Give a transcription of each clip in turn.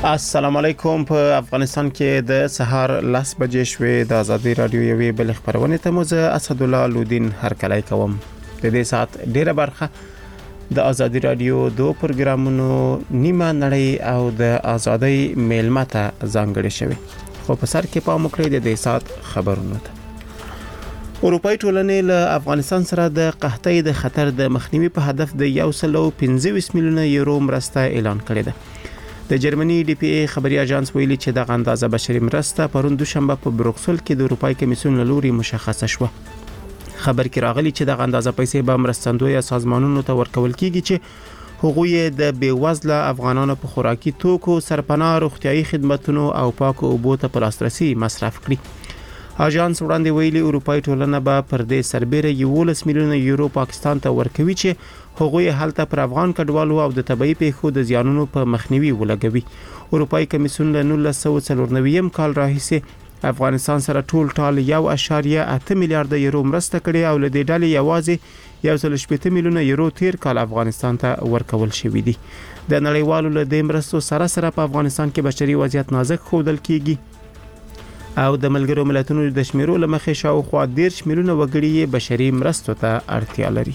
السلام علیکم. په افغانستان کې د سهار 10 بجې شوې د ازادي رادیو یوې بل خبرونه ته موزه اسدالله لودین هرکلی کوم. د دې سات ډیره برخه د ازادي رادیو دو پروګرامونو نیمه نړۍ او د ازادۍ میلمه ته ځانګړي شوی. خو په سر کې پام وکړئ د دې سات خبرونه ته. اروپאי ټولنې له افغانستان سره د قحطۍ د خطر د مخنیوي په هدف د 125 میلیونه یورو مرسته اعلان کړې ده. د جرمني ډي پی ای خبري اژانس ویلي چې د اندازه بشري مرسته پرون دوشنبه په بروکسل کې د اروپאי کمیسیون لوري مشخصه شوه. خبر کې راغلی چې د اندازه پیسې به مرستندوی سازمانونو ته ورکول کیږي چې هغوی د بیوزله افغانانو په خوراکي توکو، سرپناه، روغتيایي خدماتو او پاکو اوبو ته په لاسرسي مصرف کړي. اژانس وړاندې ویلي اروپאי ټولنه به پر دې سربېره 11 میلیونه یورو پاکستان ته ورکوي چې هغوی هلته پر افغان کډوالو او د طبي پیښو د زیانونو په مخنیوي ولګوي. اروپאי کمیسیون له 1994 کال راهیسې افغانستان سره ټول 1.8 میلیارډ یورو مرسته کړې او له دې ډلې یوازې 1.8 میلیونه یورو تیر کال افغانستان ته ورکول شوې دي. د نړیوالو له دې مرستو سره په افغانستان کې بشري وضعیت نازک ښودل کیږي او د ملګرو ملتونو د شمیرو لمخې شاوخوا 10 میلیونه وګړي بشري مرستو ته اړتیا لري.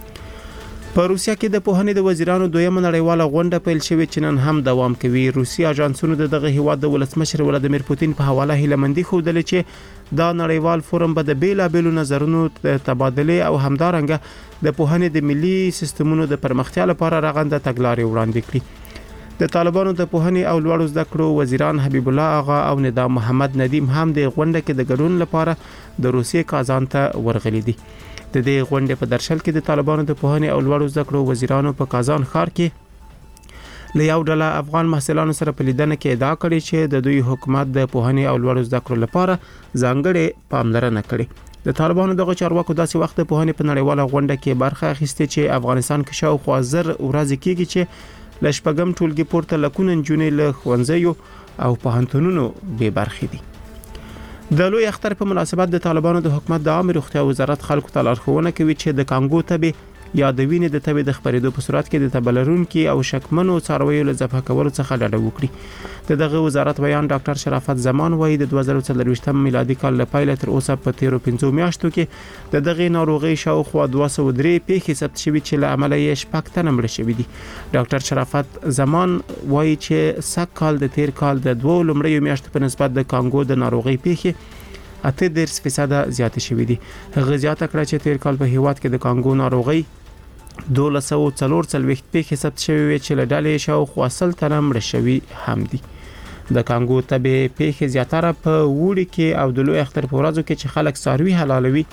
په روسیا کې د پوهنې د وزیرانو دویمه نړیواله غونډه پیل شوې چې نن هم دوام کوي. روسي اژانسونو دغه هیواد د ولسمشر ولادیمیر پوتین په حواله هیلمندي خوده چې دا نړیوال فورم به د بیلابېلو نظرونو تبادله او همدارنګه د پوهنې د ملي سیستمونو د پرمختیا لپاره رغنده تګلارې وړاندې کړي. د طالبانو د پوهنې او لوړو زده کړو وزیران حبیب الله آغا او نظام محمد ندیم هم د غونډه کې د ګډون لپاره د روسیې کازان ته ورغلي دي. د دې غونډې په درشل کې د طالبانو د پوهنې او لوړو زده کړو وزیرانو په کازان ښار کې له یو ډله افغان محصلانو سره په لیدنه کې ادعا کړې چې د دوی حکومت د پوهنې او لوړو زده کړو لپاره ځانګړې پاملرنه کړې. د طالبانو دغه چارواکو داسې وخت په پوهنې په نړیواله غونډه کې برخه اخیسته چې افغانستان کې شاوخوا 1000 ورځې کېږي چې لشپګم ټولګي پورته لکونه جنې له ښوونځیو او پوهنتونونو به برخې دي. د لوی اختر په مناسبت د طالبانو د حکومت د عامه روغتیا وزارت خلکو ته لارښوونه کوي چې د کانګو تبه یا د وینې د تبه د خپرېدو په صورت کې د تبلرونکو او شکمنو څارویو له ذبح کولو څخه ډډه وکړي. دغه وزارت بیان ډاکټر شرافت زمان وایي د 2024 میلادي کال له پیل تر اوسه په 13 میاشتو کې د دغه ناروغي شاوخوا 203 پیښې ثبت شوې چې له امله یې شپږ تنه مړه شوي دي. ډاکټر شرافت زمان وایي چې سږ کال د تیر کال د 2 لومړیو میاشتو په نسبت د کانګو د ناروغي پیښې 8% زیاتې شوې دي. هغه زیاته کړه چې تیر کال په هیواد کې د کانګو ناروغي 1244 پیښې ثبت شوې چې له ډلې شاوخوا 100 تنه مړه شوي هم دي. د کانګو تبه پیښې زیاتره په وړي کې او د لوی اختر په ورځو کې چې خلک څاروي حلالوي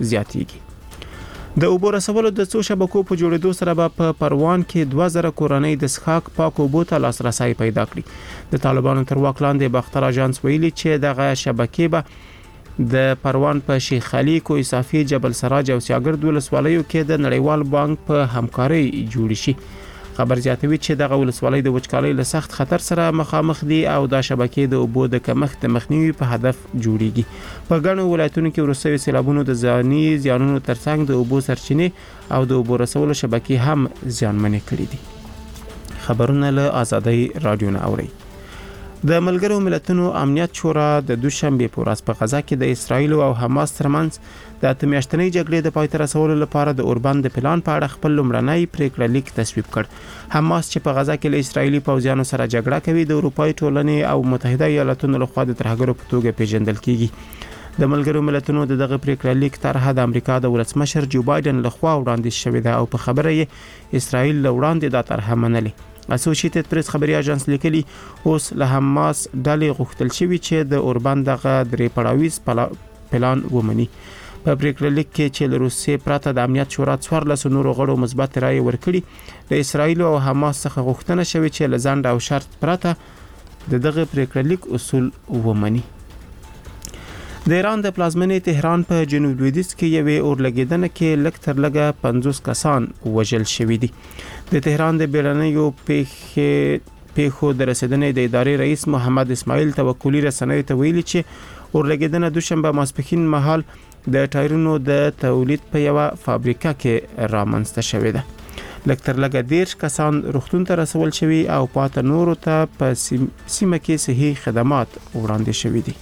زیاتېږي. د اوبو رسولو د څو شبکو په جوړېدو سره په پروان کې 2000 کورنۍ د څښاک پاک اوبو ته لاسرسي پیدا کړي. د طالبانو تر واک لاندې باختر اژانس ویلي چې دغه شبکې به د پروان په شیخ علي، کوه صافي، جبل سراج او سیاګرد ولسوالیو کې د نړیوال بانک په همکاري جوړ شي. خبر زیاتوي چې دغه ولسوالۍ د وچکالۍ له سخت خطر سره مخامخ دي او د شبکې د اوبو د کمښت مخنیوي په هدف جوړیږي. په ګڼو ولایتونو کې وروستي سیلابونو د ځاني زیانونو ترڅنګ د اوبو سرچینې او د اوبو رسولو شبکې هم زیانمنې کړې دي. خبرونه له ازادۍ رادیو نه اوري. د ملګرو ملتونو امنیت شورا د دوشنبه په ورځ په غزا کې د اسرایل او حماس ترمنځ د اتمیاشتنۍ جګړې د پای ته رسولو لپاره د اوربند د پلان په اړه خپل لومړنی پریکړه لیک تصویب کړ. حماس چې په غزا کې له اسرایلی پوځیانو سره جګړه کوي د اروپאי ټولنې او متحده ایالاتونو لخوا د ترهګرو په توګه پیژندل کیږي. د ملګرو ملتونو دغه پریکړه لیک طرحه د امریکا د ولسمشر جو بایدن لخوا وړاندې شوې ده او په خبره یې اسرایل وړاندې دا طرحه منلې. اسوسییټډ پریس خبري اژانس لیکلي اوس له حماس ډلې غوښتل شوی چې د اوربند دغه درې پړاویز پلان ومني. په پریکړه لیک کې چې له روسیې پرته د امنیت شورا 14 نورو غړو مثبت رائے ورکړي، د اسرایل او حماس څخه غوښتنه شوی چې له ځنډ او شرط پرته دغه پریکړه لیک اصول ومني. د ایران د پلازمینې تهران په جنوب لویدیځ کې یوې اورلګیدنه کې لږ تر لږه 50 کسان وژل شوي دي. د تهران د بیړنیو پیښو د رسیدنې د ادارې رئیس محمد اسماعیل توکلی رسنیو ته ویلي چې اورلګیدنه دوشنبه ماسپښین مهال د ټایرونو د تولید په یو فابریکه کې رامنځته شوې ده. لکتر لګه 10 کسان روغتون ته رسول شوي او پات نورو ته په سیمه کې صحي خدمات وړاندې شوي دي.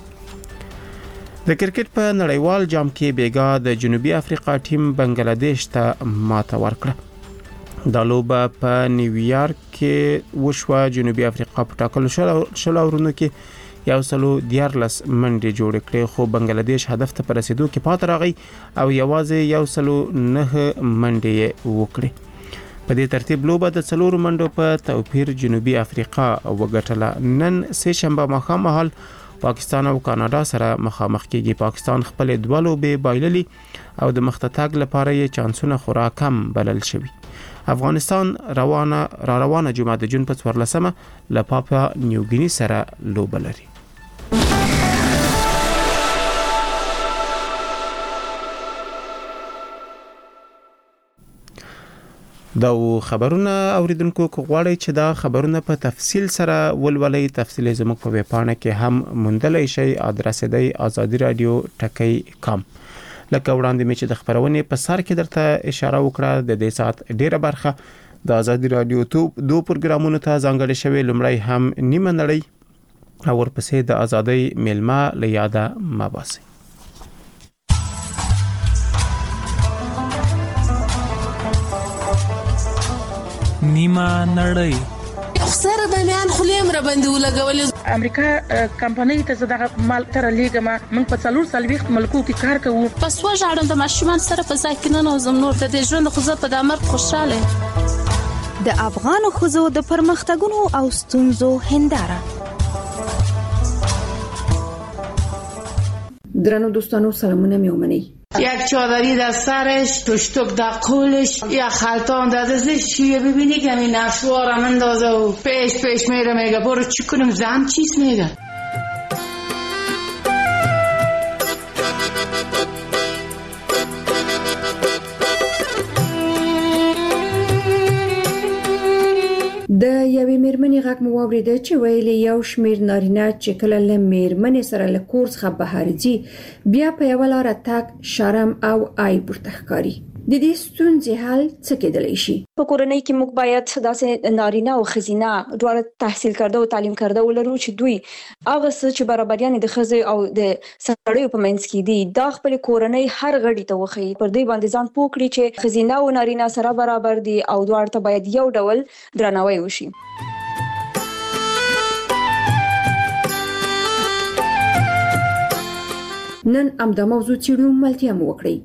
د کرکټ په نړیوال جام کې بیګا د جنوبي افریقا ټیم بنگلاديش ته ماته ورکړه. د لوبه په نیویارک کې وشوه. جنوبي افریقا په ټاکلو شل اورونو کې 114 منډې جوړ کړې، خو بنگلاديش هدف ته رسیدو کې پات راغی او یوازې 109 منډې وکړې. په دې ترتیب لوبه د 4 منډو په توپیر جنوبي افریقا وګټله. نن سه شنبه مخامخ پاکستان او کاناډا سره مخامخ کیږي. پاکستان خپل دوه لوبې بایللي او د مختتګ لپاره یې چانسونه خورا کم بلل شوي. افغانستان روانه جمعه د جون په 14مه له پاپا نیوګینی سره لوبه لري. دا خبرونه اوریدونکو غواړي چې دا خبرونه په تفصیل سره ولولي. تفصیل زموږ په ویب پاڼه کې هم موندلای شئ. ادرس دی azadiradio.com. لکه وړاندې مې چې د خبرونې په سر کې درته اشاره وکړه، د دې سات ډیره برخه د آزادی رادیو دو پروګرامونو ته ځانګړې شوی. لومړی هم نیمه نړۍ او ورپسې د آزادۍ میلمه له یاده مباسي. نیمه نړۍ خسر باندې خلیم را باندې ولګول. امریکا کمپنۍ ته زړه مال تر لیګما موږ په 4 ملکو کې کار کوو. پس وژاړم د ماشومان سره په ځکه نه نوزم نور د ژوند خو په دامر خوشاله. د افغان خوځو د پرمختګونو او ستونزو هنداره. درنو دوستانو سلامونه میومنی. یک چادری در سرش، تشتک در قولش، یک خلطان در دستش. چیه ببینی که این نفسوارم اندازه و پیش میره میگه برو چی کنم زن چیز میگه. د یوې میرمنې غږ مو واورېده چې ویلي یو شمیر نارینه چې کله له میرمنې سره له کور څخه بهر ځي بیا په یو لار تک شرم او عیب ورته ښکاري. د دې ستونزې حل څه کېدلی شي؟ په کورنۍ کې موږ باید داسې نارینه او ښځینه دواړه تحصیل کرده او تعلیم کرده ولرو چې دوی هغه څه چې برابریانې د ښځې او د سړیو په منځ کې دي دا خپل کورنۍ هر غړي ته وښیي. پر دې باندې ځان پوه کړي چې ښځینه او نارینه سره برابر دي او دواړه ته باید یو ډول درناوی وشي. نن همدا موضوع څېړو، ملتیا مو وکړئ.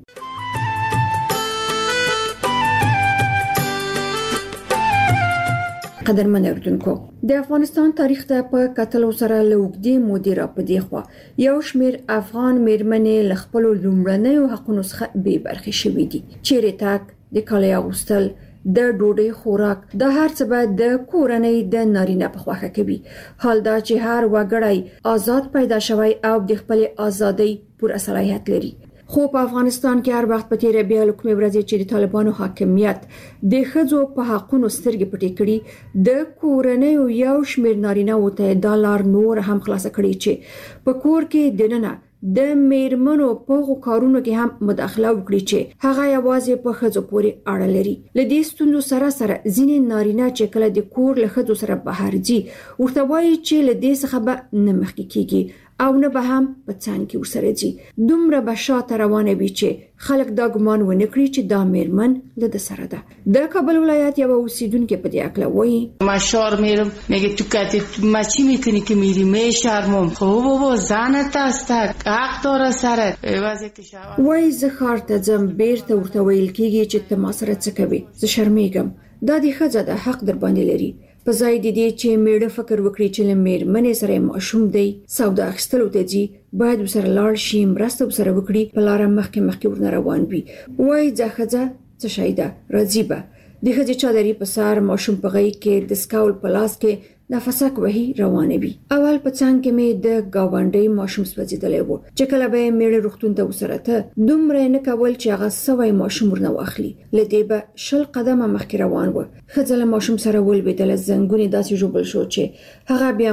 قدرمن اوریدونکو، د افغانستان تاریخ ته په کتلو سره له اوږدې مودې راپدې خوا یو شمیر افغان میرمنې له خپلو لومړنیو حقونو څخه بې برخې شوې دي. چیرې تګ، د کالي اغوستل، د ډوډۍ خوراک، دا هر څه به د کورنۍ د نارینه په خوښه کوي. حال دا چې هر وګړی آزاد پیدا شوی او د خپل ازادۍ پوره صلاحیت لري. خو په افغانستان کې هر وخت په تیره بیا لکمې ورځې چې د طالبانو حاکمیت د ښځو په حقونو سترګې پټې کړي، د کورنۍ یو شمیر نارینه وته د لار نور هم خلاص کړي چې په کور کې دننه د میرمنو په کارونو کې هم مداخله وکړي چې هغه یوازې په ښځو پورې اړه لري. له دې ستونزو سره ځینې نارینه چې کله د کور له ښځو سره بهر ځي ورته وایي چې له دې څخه به نه مخکې کیږي او نه به هم په څنګ کې ورسره ځي. دومره به شاته روانه وي چې خلک دا ګمان ونه کړي چې دا میرمن له د سره ده. د کابل ولایت یو اوسیدونکو په دې اړه وایي: ما شار میرم میگه تو کتی ما چی میکنی که میری میشرمم. خب بابا زنت است، حق داره سرت. وای زه ښار ته ځم، بیرته ورته ویل کېږي چې ته ما سره څه کوې، زه شرمېږم. دا د ښځه د حق در باندې لري. په ځای د دې چې میړه فکر وکړي چې له میرمنې سره ماشوم دی، سودا اخیستلو ته ځي، باید ورسره لاړ شي، مرسته ورسره وکړي، په لاره مخکې ورنه روان وي. وای ځه ښځه څه شی ده، راځي به. د ښځې چادري په سر، ماشوم په غېږ کې، د سکاول په لاس کې نفسک وهي روانه وي. اول په څنګ کې مې د گاونډي ماشوم سوځیدلی و چې کله به میړه روغتون ته وسره ته دومره نه کول چې هغه سوی ماشوم ورنه واخلي. لدې به 10 قدمه مخکې روان و. ښځه له ماشوم سره ولوېدله، زنګونې داسې ژوبل شو چې هغه بیا ما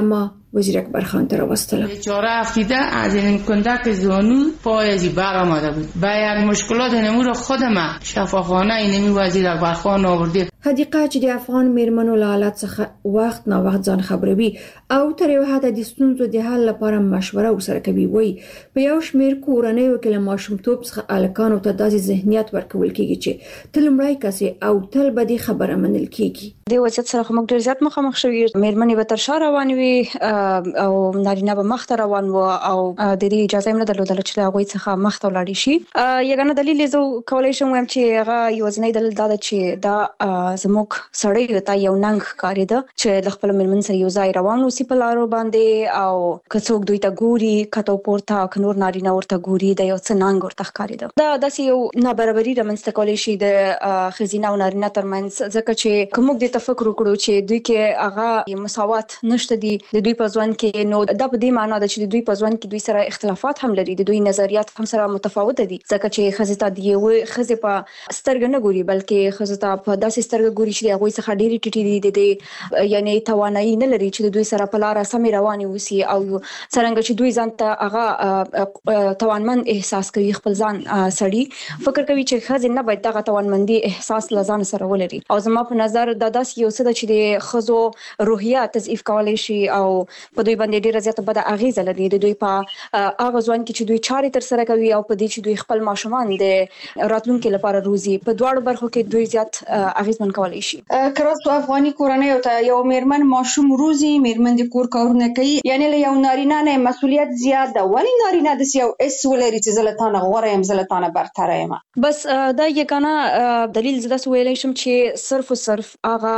وزیر اکبر خان تر وستله. بیچاره افتیده از این کندک زانو پایزی بر آمده بود. با یک مشکلات نمور خودم شفاخانه اینمی وزیر اکبر خان آورده. حدیقه چې د افغان میرمنو له حالت څخه وخت نه وخت ځان خبروي او تر یو حد د ستونزو د حل لپاره مشوره وسره کوي وي په یو شمېر کورنیو کې له ماشومتوب څخه الکانو ته داسې ذهنیت ورکول کیږي چې تل مړی کسي او تل به د خبره منل کیږي. د وضعیت سره موږ ډیر زیات مخامخ شوي میرمنې به تر شا روان وي او نارینه به مخ ته روان و او د دې اجازه نه درلودله چې هغه څخه مخ ته ولاړ شي. یګانه دلیل زه کولای شم وایم چې هغه یو ځنې دلیل دا چې دا زموږ سړی ته یو ننګ ښکارېده چې د خپل میرمن سره یو ځای روان اوسي په لارو باندې او که څوک دوی ته ګوري کته پورته که نور نارینه ورته ګوري د یو څه ننګ ورته ښکارېده. دا داسې یو نابرابري رامنځته کولی شي د ښځینه او نارینه ترمنځ ځکه چې که موږ دې ته فکر وکړو چې دوی کې هغه مساوات نشته دي د دوی په ژوند کې نو دا په دې معنی ده چې د دوی په ژوند کې دوی سره اختلافات هم لري د دوی نظریات هم سره متفاوت دي ځکه چې ښځې ته د یو ښځې په سترګه نه ګوري بلکې ښځې ته په داسې سترګه ګوري چې هغه څخه ډېری ټیټې دي د یعنی توانایي نه لري چې دوی سره په لار سمې رواني وسی او څنګه چې دوی ځان ته هغه توانمن احساس کوي خپل ځان سړي فکر کوي چې ښځې نه باید دغه توانمندي احساس لزان سره ولري او زما په نظر دا داس یو څه چې د ښځو روحیه تضعیف کولی شي او په دوی باندې ډیره زیاته بده اغیزه لري د دوی په هغه ځوان کې چې دوی چارې تر سره کوي او په دې چې دوی خپل ماشومان د راتلونکو لپاره روزي په دواړو برخو کې دوی زیات اغیزمن کولی شي. کراستو افغاني کورنۍ ته یو میرمن ماشوم روزي میرمن د کور کارونه کوي یعنی له یو نارینه نه مسؤلیت زیات ده ولی نارینه د یو اس ولري چې زلتانه غوړه يم زلتانه برتره یم بس دا یګانه دلیل زده ویلای شم چې صرف او صرف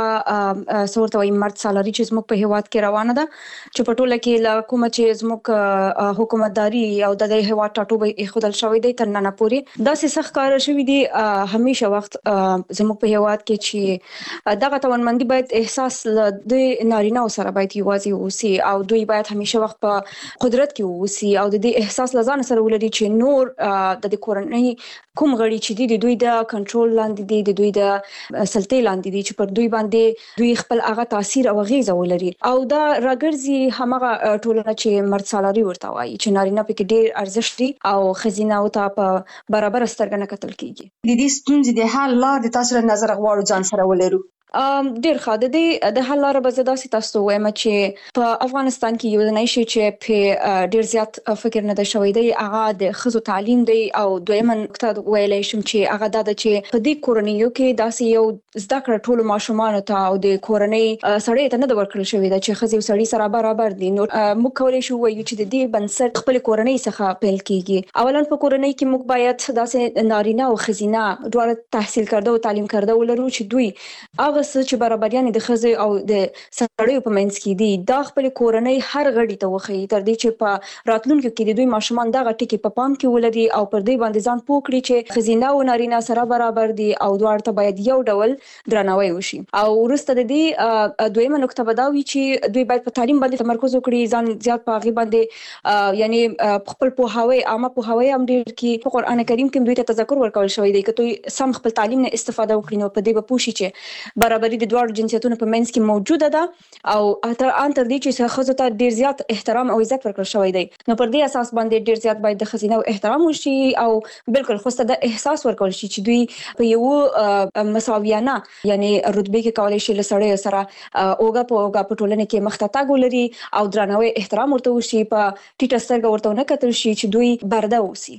هغه صورت وای مرد سالاري چې زموږ په هیواد کې روانه ده چې په ټوله کې له کومه چې زموږ حکومتداري او د هیواد ټاټوبه خودل شوی دی تر نن پورې دا سخت کار شوی دی همیشه وخت زموږ په هیواد کې چې دغه توانمندي باید احساس د نارینه سره باید یوازې وسی او دوی باید همیشه وخت په قدرت کې وسی او د دې احساس لزان سره ولري چې نور د کورنۍ کوم غړي چې د دوی د کنټرول لاندې دي د دوی د سلطې لاندې دي چې پر دوی باندې دوی خپل هغه تاثیر او غیزه ولري او دا راګرځي همغه ټولنه چې مرد سالاري ورته وایي چې نارینه پکې ډیر ارزښت دي او خزینه او ته په برابر سترګه نه کتل کیږي. د دې ستونزې د حل لار د تاسو نظر غواړو ځان سره ولرو. ډیر ښه د حل لاره به زه داسې تاسو وایم چې په افغانستان کې یو ځای شي چې په ډیر زیات فکر نه دی شوی دی هغه د ښځو تعلیم دی او دویمه نقطه ویلای شم چې هغه دا ده چې په دې کورنیو کې داسې یو زده کړه ټول ماشومان ته او د کورنۍ سړی ته نه ورکړل شوی دی چې ښځې او سړي سره برابر دي نو موږ کولای شو وایو چې د دې بنسټ خپل کورنۍ څخه پیل کیږي. اولا په کورنۍ کې موږ باید داسې نارینه او ښځینه دواړه تحصیل کرده او تعلیم کرده ولرو چې دوی هغه چې برابریان د ښځې او د سړیو په منځ کې دي دا خپل کورنۍ هر غړي ته وښيي تر دې چې په راتلونکو کې د دوی ماشومان دغه ټکي په پام کې ولري او پر دې باندې ځان پوه کړي چې ښځینه او نارینه سره برابر دي او دواړه ته باید یو ډول درناوی وشي. او وروسته د دې دویمه نقطه به دا وي چې دوی باید په تعلیم باندې تمرکز وکړي ځان زیات په هغه باندې یعنی خپل پوهاوی عامه پوهاوی هم ډیر کې په قران کریم کې دوی ته تذکر ورکول شوی دی چې دوی سم خپل تعلیم نه استفاده وکړي نو په دې به پوه شي چې برابري د دوه جنسیتونو په منځ کې موجوده ده او تر دې چې ښځو ته ډیر زیات احترام او عزت ورکړل شوی دی نو پر دې اساس باندې ډیر زیات باید د ښځینه احترام وشي او بالکل خوسته د احساس ورکول شي چې دوی په یو مساویانه یعنی رتبه کې کولای شي له سړیو سره اوګه په اوګه په ټولنه کې مخته تاګ ولري او درناوی احترام ورته وشي په ټیټه سترګه ورته نه کتل شي چې دوی برده وسی.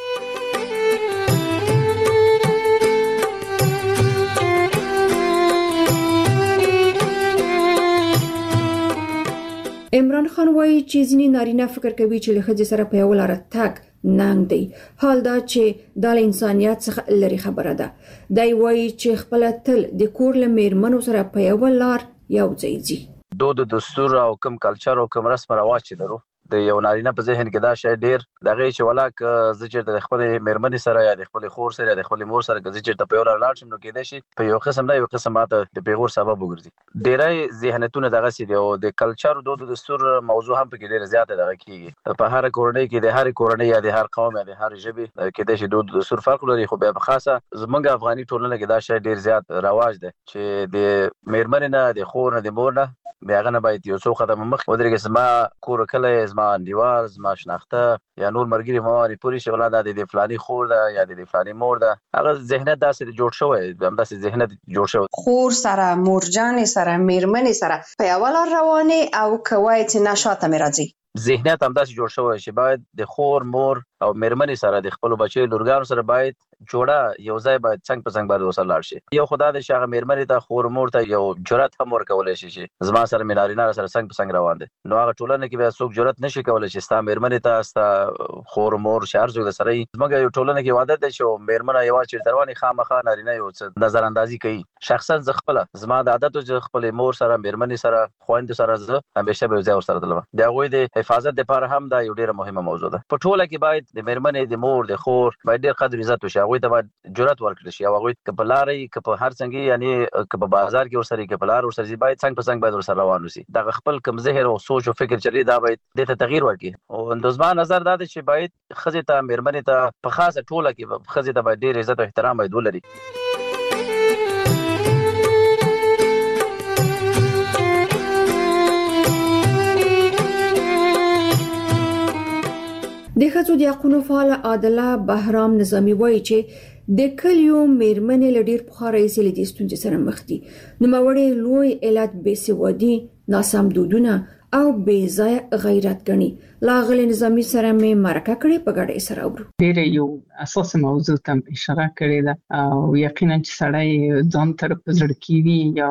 عمران خان وایي چې ځینې نارینه فکر کوي چې له ښځې سره په یو لار تګ ننګ دی حال دا چې د انسانیت څخه لري خبره ده. دی وایي چې خپل تل د کور له میرمنو سره په یو لار یو ځای ځي. د دستور او کوم کلچر او کوم رسم رواج چې درو د یو نارینه په ذهن کې دا شی ډیر دغه چې ولاک زه چې د خپل میرمنې سره یا د خپل خور سره یا د خپل مور سره چې ته په یو لاړ شم نو کېدای شي په یو قسم نه یو قسم ماته د پیغور سبب وګرځي. ډیرای ذهنیتونه دغه سي دی او د کلچر او د دستور موضوع هم په کې ډیر زیاته دغه کیږي په هر کورنۍ کې د هر کورنۍ یا د هر قوم یا د هر ژبې کېدای شي د دستور فرق لري خو په خاصه زمونږ افغاني ټولنه کې دا شی ډیر زیات رواج دی چې د میرمنې نه د خور نه د مور نه بیا غنه باید یو څو قدم مخ ودرېږي. زما کور کله زما انډیوال زما شناخته یا نور مرګري مواري پوری شغله د فلاني خور ده یا د فلاني مور ده، هغه ذهنیت داسې جوړ شوی، همداسې ذهنیت جوړ شوی. خور سره، مورجان سره، میرمن سره په یو لار روانه او کوي چې نشاته مې راځي. ذهنیت همداسې جوړ شوی چې باید د خور مور او میرمنې سره د خپل بچي لورګانو سره باید جوړه یو ځای باید څنګه په څنګه باید وسره لاړ شي. یو خدای د شغه میرمنې ته خور مور ته یو جرأت هم ورکولای شي چې زما سره مینارینه سره څنګه په څنګه روان دي. نو هغه ټولنه کې به څوک جرأت نشي کولای چې ستا میرمنې ته ستا خور مور شهر زوی سره زموږ یو ټولنه کې عادت ده چې میرمنه یو چې رواني خامخا نارینه یو څه نظر اندازي کوي. شخصا ز خپل زما د عادت او خپل مور سره میرمنې سره خويند سره زه همیشه به ځای سره دلم. دا غوي د حفاظت لپاره هم دا یو ډیره مهمه موضوع ده. په ټوله کې باید د میرمنې د مور د خور باید ډیر قدر عزت وشي. هغه ته باید جرأت ورکړي شي. هغه ک په لارې ک په هر څنګه یعنی ک په بازار کې ورسره ک په لار ورسره باید څنګه په څنګه باید ورسره روان وسی. دا خپل کم ذهن او سوچ او فکر چلی دا باید د تغییر ورکړي. او اندوزما نظر دا چې باید خزه ته میرمنې ته په خاصه ټوله کې خزه ته باید ډیر عزت او احترام باید ولري. د ښځو د حقوقو فعال عادله بهرام نظامی وایي چې د کلیو میرمنې له ډیر پخوا راهیسې له دې ستونزې سره مخ دي. نوموړی لوی علت بېسوادي، ناسم دودونه او بې ځایه غیرت ګڼي. لاغلي نظامی سره مې مرکه کړې، په ګډه سره اورو. ډېر یو اساسي موضوع ته اشاره کړې ده او یقینا چې سړی ځان ته رپزړکی وي یا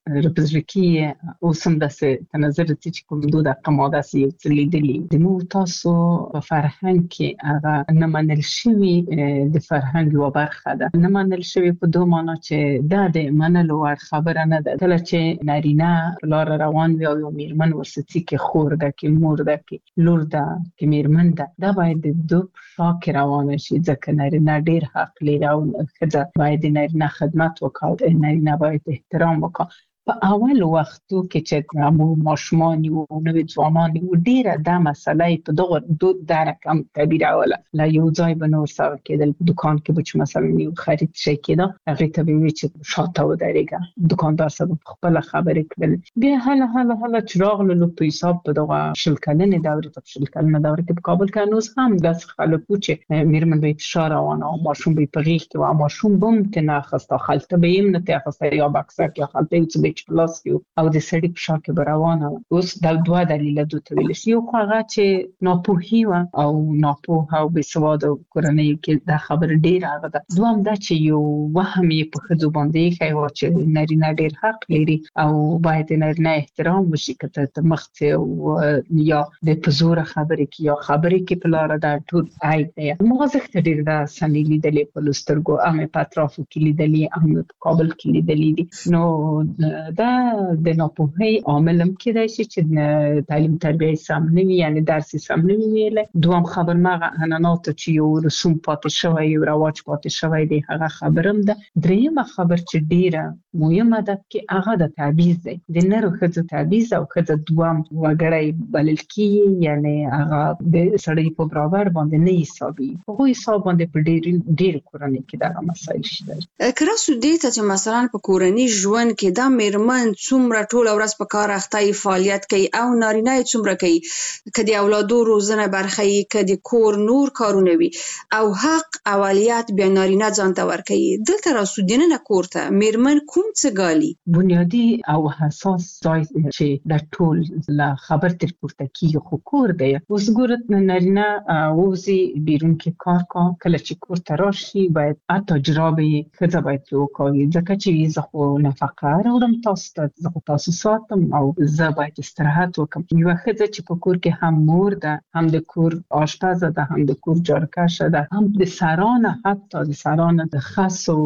رپزړکی اوس هم داسې په نظر چې کوم دود قماده سي یو څه لیدلي د مو تاسو په فرهنګ کې هغه نه منل شوی د فرهنګ یو برخه ده. نه منل شوی په دوه معنی چې دا د منلو وړ خبره نه ده. کله چې نارینه لار روان وي او یو میرمن ورسره کې خور ده کې مور ده کې لور ده کې میرمن ده، دا باید د دوه شاک روانه شي. ځکه نارینه ډیر حق لري او ښځه باید د نارینه خدمت وکړي، نارینه باید احترام وکړي. په اول وختو کې چې مو ماشومان او نوې ځوانان و ډیره دا مسله په دغه دود د رقم تعبیر اوله لا یو ځای بنور سره کېدل. په دکان کې به چې مثلا یو خرید شي کېده هغه ته به چې شاته ودرېګا دکاندار سره خپل خبرې کړل. بیا هله چراغ له په حساب په دغه شلکلنې دورې ته شلکلنې دورې کې په کابل کې نوز هم داس خلکو چې میرمن به فشار روانه او ماشوم به په غیږ کې و ماشوم بم ته خسته خلته به يم نه ته خسته یا بکسه کې خلته پلاس یو او د سړي په شا کې روانه. اوس د دوه دلیل دوه ویل شي. یو هغه چې ناپوهي او ناپوه او بېسواده کورنۍ کې دا خبر ډیر هغه ده. دوم دا چې یو وهم یې په خځو باندې کوي چې نارینه ډیر حق لري او باید نارینه احترام وشي کته ته مخته او یا د پزور خبرې کې یا خبرې کې په لار دا ټول آی دی. موږ ډیر دا سنې لیدلې په لسترګو امه پاترافو کې لیدلې امه په کابل کې لیدلې دي. نو دا د ناپوهۍ عامل هم کېدای شي چې تعلیم تربیه سم نه وي، یعنی درس سم نه وي ویل. دوم خبر مغه انانات چې یو رسوم پاتې شوی یو رواج پاتې شوی دی هغه خبرم ده. دریمه خبر چې ډیره مهمه ده کې هغه د تعویض دی. د نر خځو تعویض او خځه دوم وګړی بلل کی، یعنی هغه د سړی په برابر باندې نه حسابي. هغه حساب باندې په ډیر کورنۍ کې دا مسایل شته. کله سو دې ته چې مثلا په کورنۍ ژوند کې دا میرمن څومره ټول ورځ په کار اخته فعالیت کوي او نارینه څومره کوي، کدي اولادو روزنه برخه کدي کور نور کارونه وي او حق اولیت بیا نارینه ځان ته ورکوي. دلته راسودینه نه کوړه میرمن کوم څه ګالي بنیادی او حساس ځای چې د ټول لا خبر تر پورته کیږي خو کور دی. اوس ګورت نارینه اوسې بیرون کې کار کله چې کور ته راشي باید تجربه خځه باید وکړي. ځکه چې زه خو نفقه راوړم تاسو ساتم او زه باید استراحت وکم. یو ښځه چې په کور کې هم مور ده، هم د کور آشپزه ده، هم د کور جارکشه ده، هم د سرانه حتی د سرانه د خس او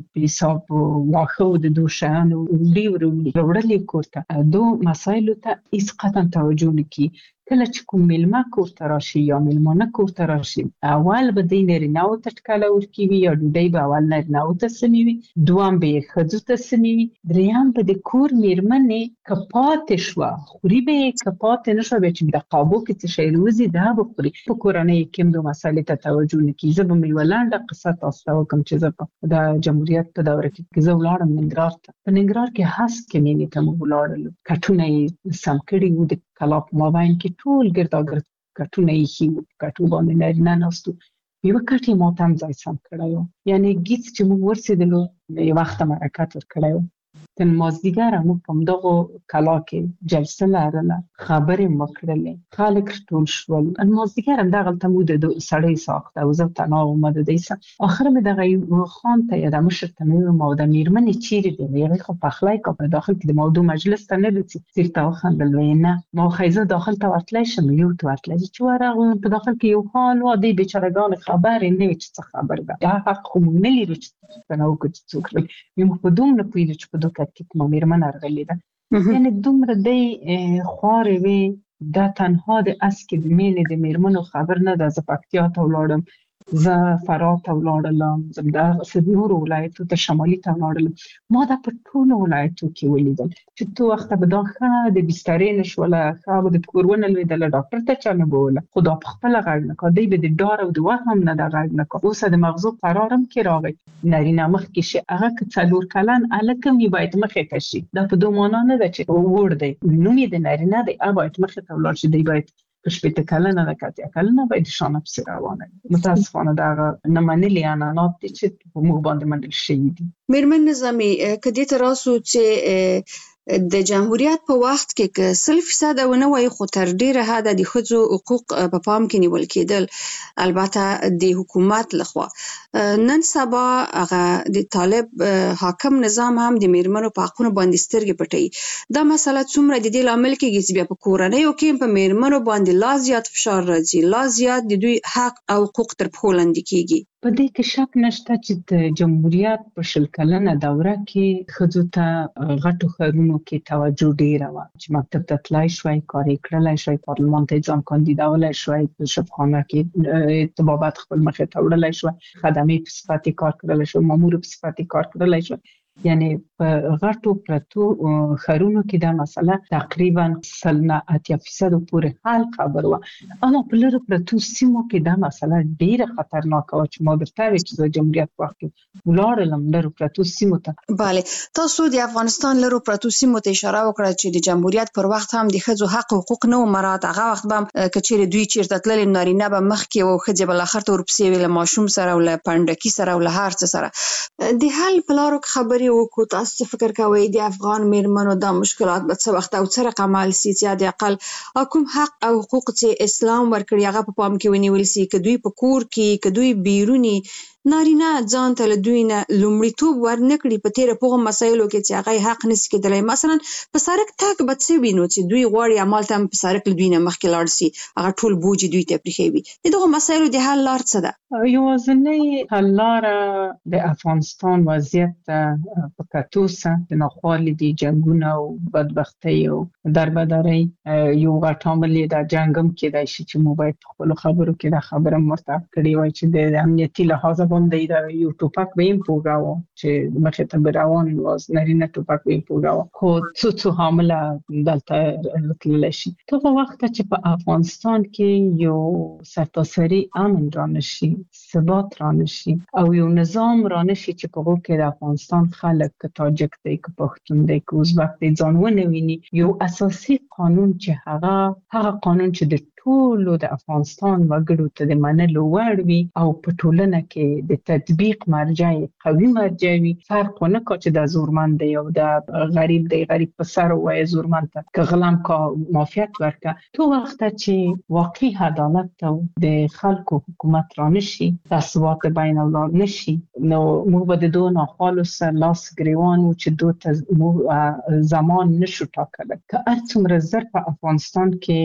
حساب واخه د دوشان او وړلې کور ته دو مسایلو ته هیڅ قطعا توجه نه کوي. کله چې کوم میلمه کور ته راشي یا میلمانه کور ته راشي، اول به د نارینه‌و ته ټکله ورکوي یا ډوډۍ به اول نارینه‌و ته سموي وي، دوم به یې ښځو ته سموي وي، دریم به د کور میرمنې که پاتې شوه خوري به یې، که پاتې نه شوه بیا چې د قابو کې څه شی راوځي دا به خوري. په کورنۍ کې هم د مسالې ته توجه نه کیږي. زه به مې یوه لنډه قصه تاسو ته وکړم چې زه په د جمهوریت په دوره کې زه ولاړم ننګرهار ته. په ننګرهار کې هسک مینې ته موږ ولاړلو، کټونه یې سم کړي وو، د کلا په مابین کې ټول ګرداګرد کټونه ایښي وو، په کټو باندې نارینه ناست وو، یوه کټ یې ما ته هم ځای سم کړی وو، یعنې ګیڅ چې موږ ورسېدلو یو وخته مرکت ورکړی وو. تر مازدیګره موږ په همدغو کلا کې جلسه لرله، خبرې مو کړلې، خلک ټول شول. مازدیګر همدغلته موږ د سړی ساخته او زه تنها وم د دوی سره. اخر مې دغه خان ته یا د مشر ته مې وویل ما د میرمنې چیرې دی؟ هغې خو پخلی کا په داخل کې د موضوع مجلس ته نه رسي. چېرته وخندل ویې نه ما خو زه داخل ته ورتلی شم. یو ته ورتلی چې ورغلم په داخل کې یو خان و، دې بیچارهګان خبرې نه وي چې څه خبر ده، دا حق خو موږ نه لرو چې پوښتنه وکړو چې څوک وي. موږ په دومره پوهېدو چې په دغه کې کومه میرمن راغلې ده، یعنې دومره دی خوارې وې. دا تنها د اسکې د مینې د میرمنو خبر نه ده. زه پکتیا ته ولاړم، زه فراه ته ولاړلم، زه دغسې نورو ولایتو ته شمالي ته ولاړلم. ما دا په ټولو ولایتو کې ولیدل چې تو وخته به دا ښه د بسترې نه شوله، ښه به د کور ونه لوېدله، ډاکټر ته چا نه بوله، خو دا په خپله غږ نه کا، دی به د ډار او د وهم نه دا غږ نه کا. اوس د مغزو قرار هم کې راغی نارینه مخکې شي، هغه که 4 کلن هلک هم وي باید مخې ته شي. دا په دو معنا نه ده چې وړ دی، نوم یې د نارینه دی، هغه باید مخې ته ولاړ شي. دی باید په 80 کلنه ده که 80 کلنه باید شانه پسې روانه وي. متاسفانه دغه نه منلي عنعنات دي چې په موږ باندې منل شوي دي. میرمن نظامي که دې ته راسو چې د جمهوریت په وخت کې که 100% ونه وایي خو تر ډیره حده د ښځو حقوق په پام کې نیول کېدل، البته د حکومت لخوا. نن سبا هغه د طالب حاکم نظام هم د میرمنو په حقونو باندې سترګې پټوي. دا مسله څومره د دې لامل کېږي چې بیا په کورنیو کې په میرمنو باندې لا زیات فشار راځي، لا زیات د دوی حق او حقوق تر پښو لاندې کېږي؟ په دې کې شک نشته چې د جمهوریت په 100 کلنه دوره کې ښځو ته غټو ښارونو کې توجه ډیره وه، چې مکتب ته تلای شوی، کار یې کړلی شوی، پارلمان ته یې ځان کاندیدولی شوی، په شفاخانه کې طبابت خپل مخې ته وړلی شوی، خدمې په صفت یې کار کړلی شوی، مامور په صفت یې کار کړلی شوی. یعنی په غټو پرتو ښارونو کې دا مسله تقریبا 80% پورې حل خبر وه، اما په لرو پرتو سیمو کې دا مسله ډیره خطرناکه وه چې ما درته ویل چې د جمهوریت په وخت کې ولاړلم لرو پرتو سیمو ته. بله، تاسو د افغانستان لرو پرتو سیمو ته اشاره وکړه چې د جمهوریت پر وخت هم د ښځو حق او حقوق نه و مراعات. هغه وخت به که چیرې دوی چیرته تللې نارینه به مخکې و، ښځې به لاخر ته ورپسې وې، له ماشوم سره او له پنډکي سره او له هر څه سره. د حل په لارو کې خبرې وکړو. تاسو څه فکر کوئ د افغان میرمنو دا مشکلات به څه وخت او څه رقم حل سي چې د اقل کوم حق او حقوق چې اسلام ورکړي هغه په پام کې ونیول سي؟ که دوی په کور کې، که دوی بیروني، نارینه ځان ته له دوی نه لومړیتوب ورنکړي په تېره په هغو مسایلو کې چې هغه یې حق نشي کېدلی. مثلا په سړک تګ به څه وي نو چې دوی غواړي همالته هم په سړک له دوی نه مخکې لاړ سي، هغه ټول بوج یې دوی ته پرېښوي. د دغو مسایلو د حل لار څه ده؟ یوازینۍ حل لاره د افغانستان وضعیت په کتو سه د ناخوالې د جنګونه او بدبختۍ او دربدرۍ یو غټ عامل یې دا جنګ هم کېدای شي چې موږ باید په خپلو خبرو کې دا خبره مرتب کړې وای چې د امنیتي لحاظه باندې دا یو ټوپک به یې پوګاوه چې مخې ته به روان واز، نارینه ټوپک به یې پوګاوه، خو څو حامله دلته تللی شي. دغه وخت چې په افغانستان کې یو سرتاسري امن رانشي، ثبات رانشي او یو نظام رانشي چې په هغو کې د افغانستان خلک که تاجک دی، که پښتون دی، که ازبک دی ځان ونه ویني، یو اساسي قانون چې هغه قانون چې د ټولو د افغانستان وګړو ته د منلو وړ وي او په ټولنه کې د تطبیق مرجع قوي مرجع وي، فرق ونه کا چې د زورمند دی او د غریب دی، غریب په سر وایي زورمند ته که غلام کا معافیت ورکه. تو وخت چې واقعي عدالت او د خلکو حکومت رانشي، ثبات بین اولاد نشي، نو موږ به د دوه ناخوالو سره لاس ګریوان و چې دوه زمان نشو ټاکلی. که هر څومره زر په افغانستان کې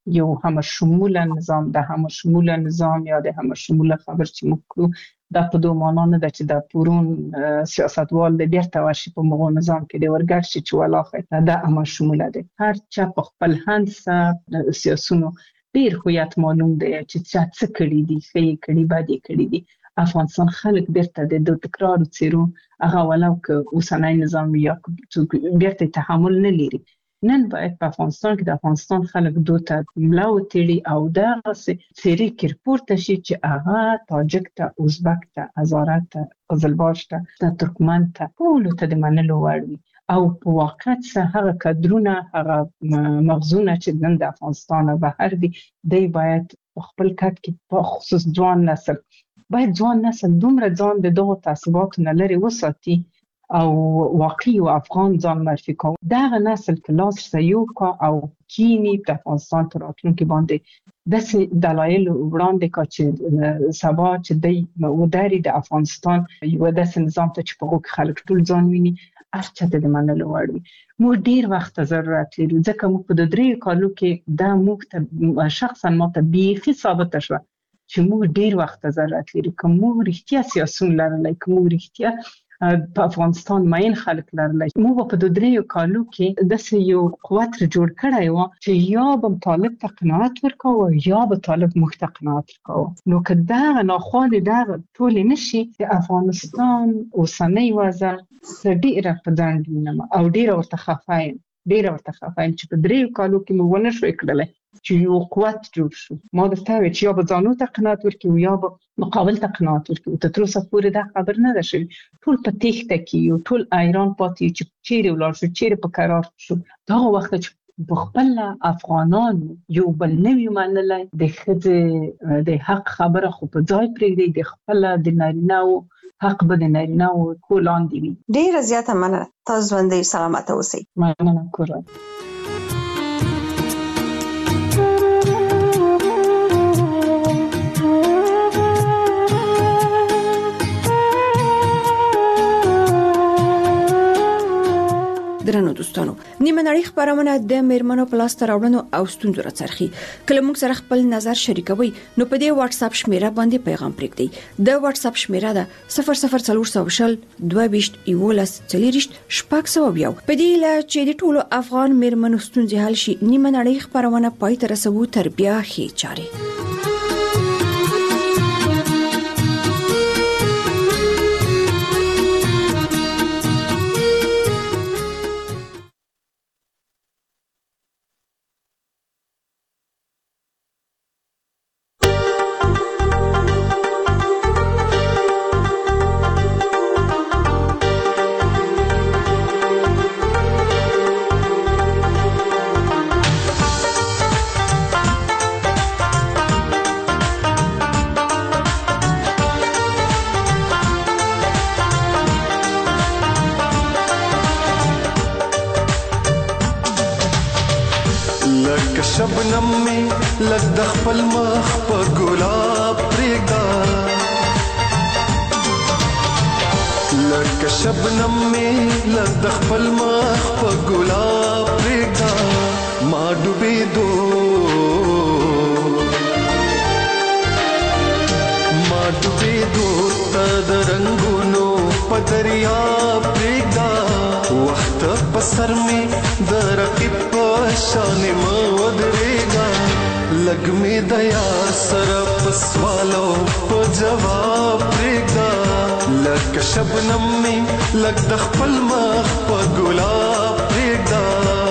یو همشموله نظام، د همشموله نظام یا د همشموله خبر چې موږ کوو دا په دوه معنا نه ده چې د پورون سیاستوال د بیرته ورشي په مغو نظام کې د ورګړ شي چې ولاخه دا همشموله ده. هر چا په خپل هند سیاسونو ډیر هویت معلوم دی چې څه کړی دي، څه کړی باندې کړی دي. افغانستان خلک بیرته د تکرار څیرو هغه ولو که اوسنۍ نظام یا بیرته تحمل نه لري. نن باید په افغانستان کې د افغانستان خلک دوته ملا وتړي او دا سری کې پورته شي چې هغه تاجک ته، ازبک ته، هزاره ته، قزلباش ته، ترکمن ته ټول ته د منلو وړ وي او په واقعیت سره هغه کادرونه، هغه مغزونه چې نن د افغانستان بهر دي دی باید خپل کټ کې په خصوص ځوان نسل دومره ځان د دغو تعصباتو نه لرې وساتي او واقعي او افغان ځان معرفي کوي. دغه نسل که لاس سیو کا او کینی په افغانستان تر راتلونکي باندې داسې دلایل وړاندې کا چې سبا چې دی وداري د افغانستان یو داسې نظام ته چې په هغو کې خلک ټول ځان ویني هر چا ته د منلو وړ وي. موږ ډیر وخت ضرورت لرو ځکه موږ په 3 کالو کې دا موږ ته شخصا ما ته بیخي ثابته شوه چې موږ ډیر وخت ضرورت لرو که موږ رښتیا سیاسون لرلی، که موږ رښتیا په افغانستان ماین خلک لرلی. موږ په 3 کالو کې داسې یو قوت جوړ کړی و چې یا به طالب ته قناعت ورکوه یا به طالب موږ ته قناعت ورکوه. نو که دغه ناخوالې دغه ټولې نشي د افغانستان اوسنۍ وضع ډیره په ځنډ وینم او ډیره ورته خفه یم چې په 3 کالو کې موږ ونه شوی کړلی چې یو قوت جوړ شو. ما درته ویل چې یا به ځانو ته قناعت ورکړو یا به مقابل ته قناعت ورکړو. تر اوسه پورې دا خبر نه ده شوې. ټول په تېښته کې یو، ټول ایران پاتې چې چیرې ولاړ شو، چیرې په قرار شو. دغه وخت چې په خپل افغانان یو بل نوی منلی د ښځې د حق خبره خو په ځای پرېږدي، د خپل د نارینه‌و حق به د نارینه‌و کور لاندې وي. ډېره زیاته مننه. تاسو ژوندۍ سلامته اوسئ. مننه کورا. درنو دوستانو، نیمه نړۍ خبرونه د میرمنو په لاس راوړنو او ستونزو راڅرخي. کله موږ سره خپل نظر شریکوي نو په دې واتس اپ شمیره باندې پیغام پرېږدئ. د واتس اپ شمیره ده 00420 22 11 40 600. په دې لا چې د ټولو افغان میرمنو ستونزې حل شي، نیمه نړۍ خبرونه پای ته رسوو تر بیا هي چاري. شبنم می لګ د خپل مخ په ګلاب پرېږده، لګ شبنم می لګ د خپل مخ په ګلاب پرېږده. ما ډوبېدو ته د رنګونو په دریاب پرېږده. وخت په سر می د رقیب په شان مه ودرېږه. لږ مې د یار سره په سوالو په جواب پرېږده. لکه شبنم مې لږ د خپل مخ په ګلاب پرېږده.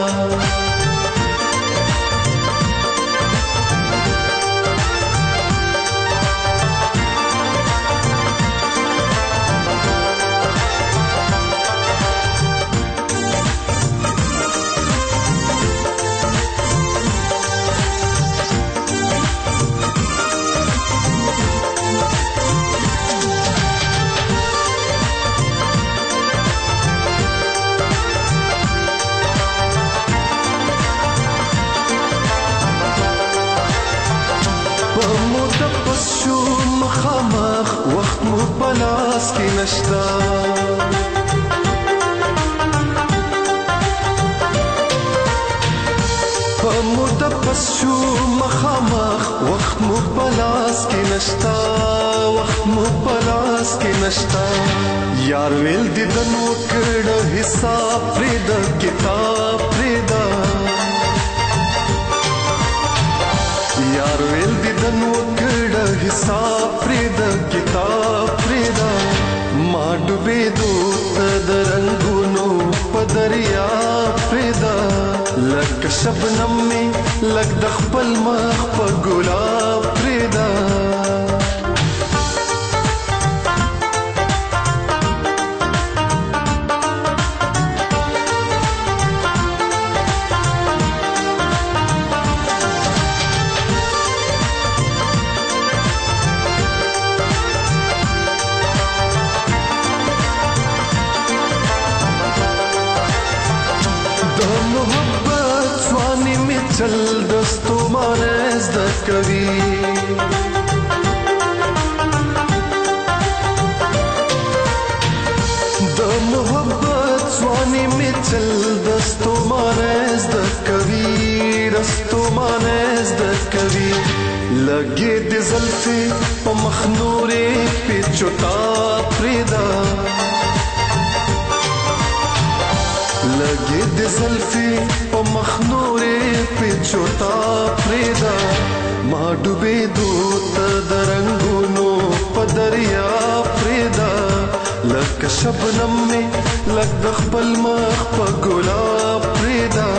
مخامخ وخت مو پلاس کې نشتا، په مدپس شو نشتا وخت مو پلاس کې نشتا یار ویل دي د نو کړه حساب پرې د کتاب پرې دا یار ویل دي د نو کړه حساب پرې د کتاب پرې دا ما ډوبې دوت د رنگونو په دریا پرې دا لک شبنم می لک د خپل مخ په ګلاب پرې دا چل دستو مانز د کوي د محبت سوانی می چل دستو مانز د کوي دستو مانز د کوي لګي د زلفي په مخنورې په چوتا پردا لګي د زلفي په مخنورې په چوتا پردا ما ډوبې دوت د رنگونو په دریا پردا لک شبنم می لک د خپل مخ په ګلاب پردا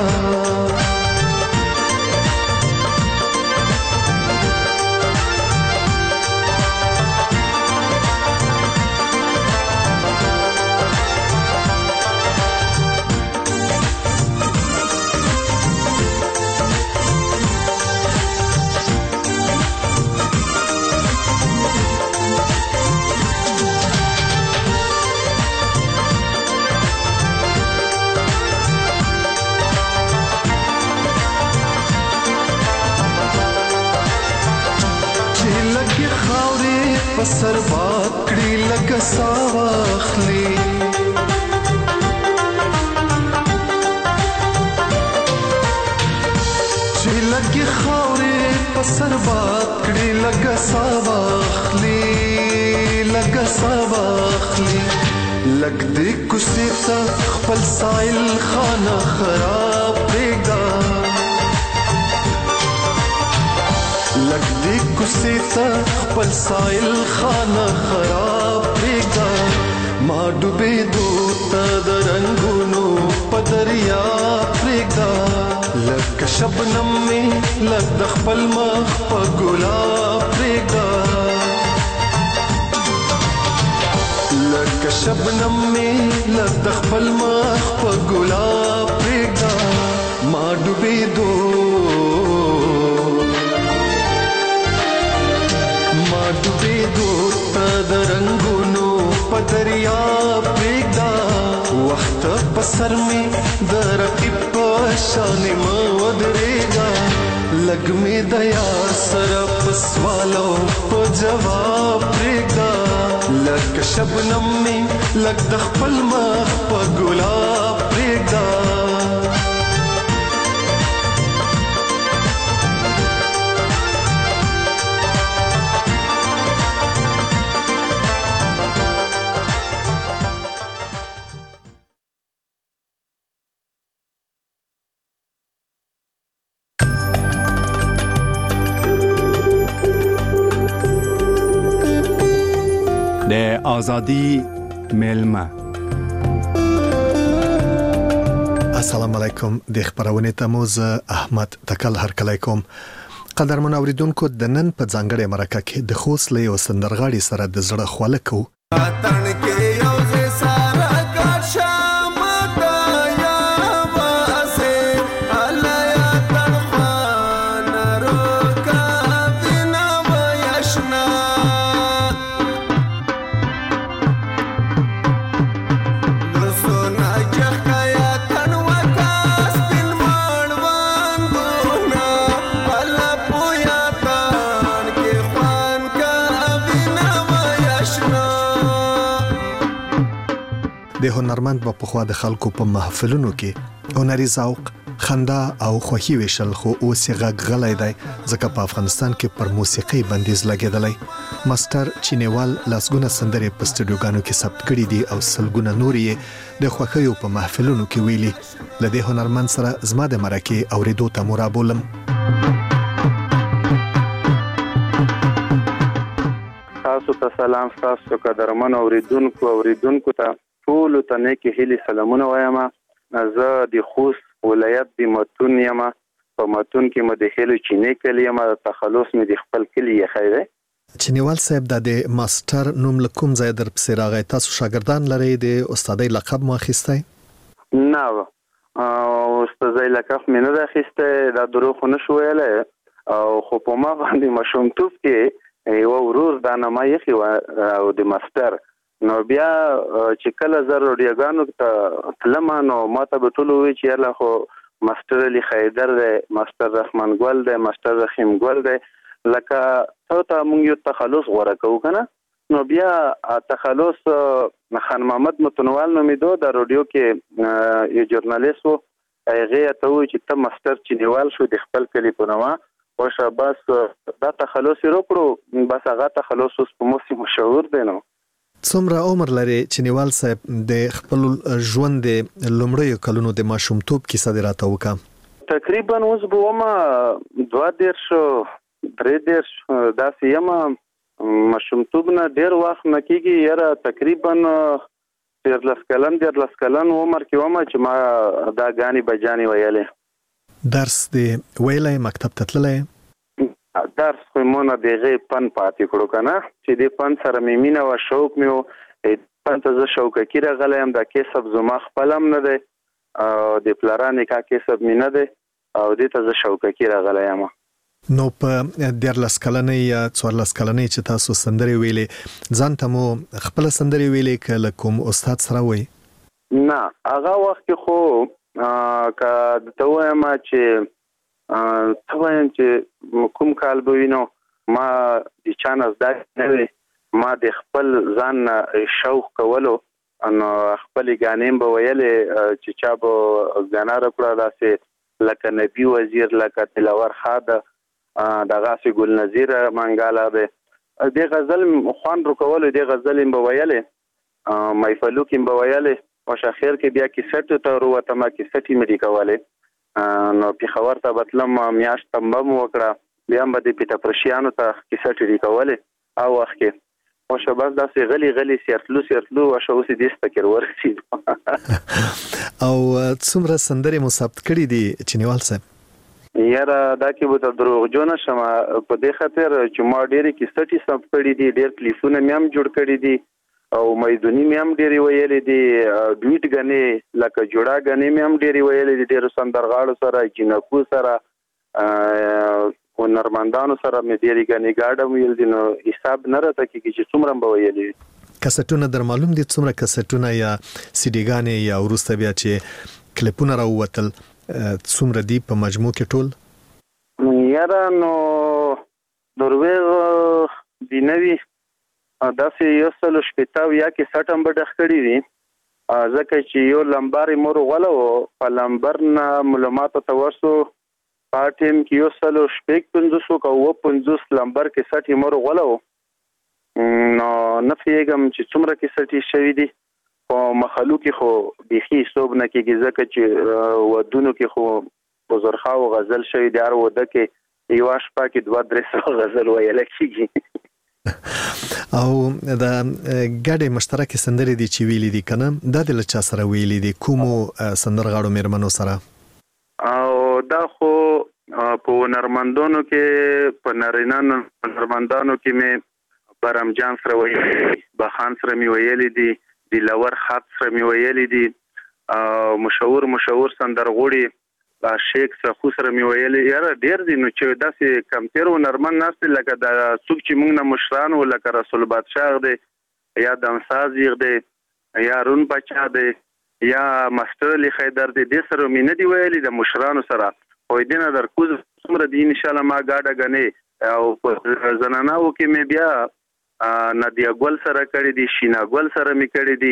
پسر باکړی لکه ساواخلی چې لګي خاورې پسر باکړی لکه ساواخلی لکه ساواخلی لګ دې کوسې ته خپل سایل خانه خراب پرېږده لګ دې کوسې ته خپل سایل خانه خراب پرېږده ما ډوبې دوت د رنګونو په دریا پرېږده لکه شبنم می لګ د خپل مخ په ګلاب پرېږده لکه شبنم می لګ د خپل مخ په ګلاب پرېږده ما ډوبې ډوبې دوت د رنگونو په دریا پرېږده وخت په سر می د رقیب په شان مه ودرېږه لږ مې د یار سره په سوالو په جواب پرېږده لکه شبنم می لږ د خپل مخ په ګلاب پرېږده د ازادي ملما السلام علیکم د خبرونه تموز احمد تکل هرکلی کوم قدرمن اوریدونکو د نن په ځانګړي مرکه کې د خوست له یو سندرغاړي سره د زړه خواله کو د هنرمند په خوا د خلکو په محفلونو کې هنري ذوق خندا او خوښي وشل خو اوس یې غږ غلی دی ځکه په افغانستان کې پر موسیقي بندیز لګېدلی ماستر چینیوال لاسګونه سندرې په سټوډیوګانو کې ثبت کړي دي او سلګونه نور یې د خوښیو په محفلونو کې ویلي له دې هنرمند سره زما د مرکې اورېدو ته مو رابولم تاسو ته سلام تاسو قدرمن اوریدونکو ته ټول ته نیکی هیلي سلامونه وایم زه د خوست ولایت د متون یم په متون کې مې د هیلو چینی کلی یم تخلص مې د خپل کلی یې خیره چینیوال صاحب د ماستر نوم لکوم ځای در پسې راغی تاسو شاګردان لرئ د استادۍ لقب مو اخیستی نه استادۍ لقب مې نه ده اخیستی دا دروغ خو نشو ویلی او خو په ما باندې ماشومتوب کې یو ورور دا نامه ایښې وه او د ماستر نو بیا چې کله زه روډیوګانو ته تلم نو ما ته به ټول ووایي چې یاله خو ماستر علي خیدر دی ماستر رحمان ګل دی ماستر رحیم ګل دی لکه ته موږ یو تخلص غوره کوو که نه نو بیا تخلص خان محمد متنوال نومیدو د روډیو کې یو ژورنالیست و هغې ته ووایي چې ته ماستر چینیوال شو د خپل کلي په نامه وشه بس دا تخلص یې وکړو بس هغه تخلص اوس په موسم مشهور دی نو څومره عمر لري چینیوال صاحب د خپل ژوند د لومړیو کلونو د ماشومتوب کیسه دې راته وکړه تقریبا اوس به ومه 22 23 داسې یم ماشومتوب نه ډېر وخت نه کېږي یاره تقریبا 13 کلن عمر کې ومه چې ما دا ګانې بجانې ویلې درس دې ویلی مکتب ته تللی درس خو مونږ د هغې پن پاتې کړو که نه چې دې پن سره مې مینه وه شوق مې و پن ته زه شوقکي راغلی یم دا کسب زما خپل هم نه دی د پلاره نکاح کسب مې نه دی او دې ته زه شوقکي راغلی یم نو په 13 کلنۍ یا 14 کلنۍ چې تاسو سندرې ویلې ځان ته مو خپله سندرې ویلې که له کوم استاد سره وی نه هغه وخت کې خو که درته ووایم چې ته وایم چې کوم کال به وي نو ما د چا نه زده نه وي ما د خپل ځان نه شوق کولو نو خپلې ګانې به ویلې چې چا به ګانا راکړه داسې لکه نبي وزیر لکه دلاور خان دغسې ګل نظیر منګاله دی دې غزل خوند رکولو دې غزل یې به ویلې محفلو کې یې به ویلې او شاخیر کې بیا کیسټو ته وروتم کیسټ یې مې لیکولې نو پیښور ته بتلم میاشت تنبه مو وکړه بیا هم به د پیټاپرشیانو ته کیسټې لیکولې او وخت کې وشه بس داسې غلی سیرتلو وشه اوس یې دې سپکر ورسېدو او څومره سندرې مو ثبت کړي دي چینیوال صاحب یاره دا کې به ته دروغجو نه شم په دې خاطر چې ما ډېرې کیسټې ثبت کړي دي ډېر کلیپونه مې هم جوړ کړي دي او میدونی مې هم ډېرې ویلې دي ډویټ ګانې لکه جوړه ګانې مې هم ډېرې ویلې دي ډېرو سندرغاړو سره جینکو سره هنرمندانو سره مې ډېرې ګانې ګاډه ویل دي نو حساب نه راته کېږي چې څومره به ویلې کسټونه در معلوم دي څومره کسټونه یا سیډي ګانې یا وروسته بیا چې کلیپونه راووتل څومره دي په مجموع کې ټول یاره نو درویغ دي نه وي داسې 160 یا کې 60 هم به ډخ کړي دي ځکه چې یو لمبر یې مور غوله و په لمبر نه معلوماتو ته ورسو په ټیم کې 150 که 50 لمبر کې 60 یې مور غوله و نو نه پوهېږم چې څومره کیسټې شوي دي په مخلو کې خو بیخي حساب نه کېږي ځکه چې ودونو کې خو بزرخواو غزل شوي دي هر واده کې یوه شپه کې 2-3 غزل ویله کېږي او دا ګډې مشترکې سندرې دي چې ویلې دي که نه دا د له چا سره ویلې دي کومو سندرغاړو مېرمنو سره او دا خو په هنرمندانو کې په نارینه هنرمندانو کې مې برم جان سره ویلې بخان سره مې ویلې دي دلاور خان سره مې ویلې دي مشهور سندرغاړي شیخ سخو سره مې ویلې یاره ډېر دي نو چې داسې کمتر هنرمند ناست لکه د څوک چې موږ نه مشران و لکه رسول بادشاه دی یا دمساز دی یا رون بچا دی یا ماستر علي خیدر دی دې سره مې نه دي ویلې د مشرانو سره خو دې نه در کوز څومره دي انشاءالله ما ګاډه ګنې او په زناناو کې مې بیا نادیه ګل سره کړي دي شینا ګل سره مې کړي دي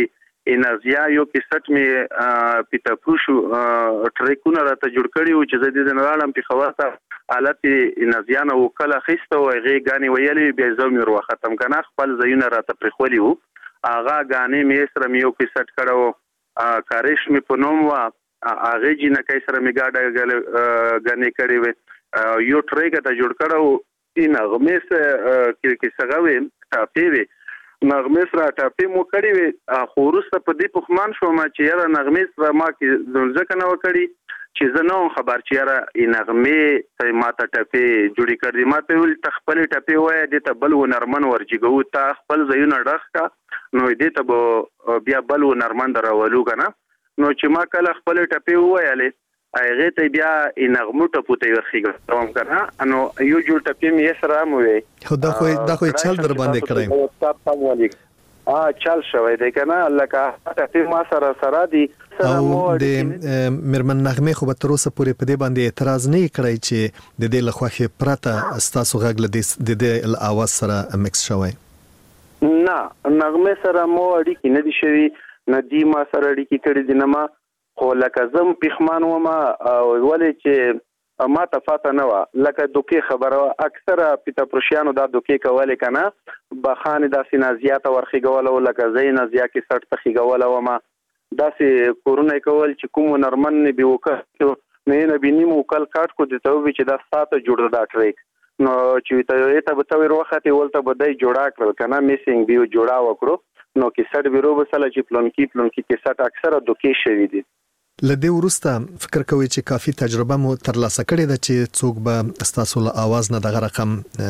انرژیا یو کیسټ می پیتا پروشو ټریکونه راته جوړ کړی و چې زه د نړیوالم په خواته حالت انرژیا نو کله خسته و غي غاني ویلې به زو مې ورو ختم کنه خپل زینه راته پرخولي وو اغا غاني مې سره مې یو کیسټ کړو کاریش می په نوم وا اغه جنہ کای سره می گاډه غنی کړی و یو ټریک ته جوړ کړو ان غمه کې څنګه ټاپی وي نغمه سره ټاپی مو کړی وي خو ورسته په دې پخمان شو ما چې یاره نغمه سره ما کې ځکه نو کړی چې زه نو خبر چې یاره نغمه ما ته ټاپی جوړی کړی ما ته ول تخپل ټاپی وای دې ته بل و نرمن ورجګو ته خپل زینه ډخ کا نو دې ته بیا بل و نرمن درولو کنه نو چې ما کله خپل ټاپی وایاله هغه ته بیا نغمو ته پوتې ورخیږم تمام کنه نو یو جوړ ټاپی مې سره مو وي خو دا خو چل در باندې کړی السلام علیکم چل شوی دی کنه لکه ټاپی ما سره دی او د مرمن نغمه خو به تر اوسه پورې په دې باندې اعتراض نه کړی چې د دې لخواخه پرته ستاسو غږ د دې الاواز سره مکس شوی نه نغمه سره مو اړیکې نه دي شوی نه دی ما سره اړیکې کړې دي نه ما خو لکه زم پخمان و ما ولې چې ما تفاته نه و لکه دوکي خبره اکثره پیتا پروشیانو دا دوکي کوله کنه بخانه د سینازیات ورخیګول او لکه زین ازیا کې سټ تخیګول او ما داسې کورونه کول چې کوم نرمن نه به وکړو نه بینیم وکل کاټ کو دته و چې دا ساته جوړ دا ټریک نو چې ته به تور وخت ولته بدای جوړا کړ کنه میسینګ بیو جوړا وکړو نو کې سټ بیرو بسله چې پلونکی کې سټ اکثره دوکي شوی دي لدې ورسته فکر کوي چې کافي تجربه مو ترلاسه کړې ده چې څوک به ستاسو له आवाज نه دغه رقم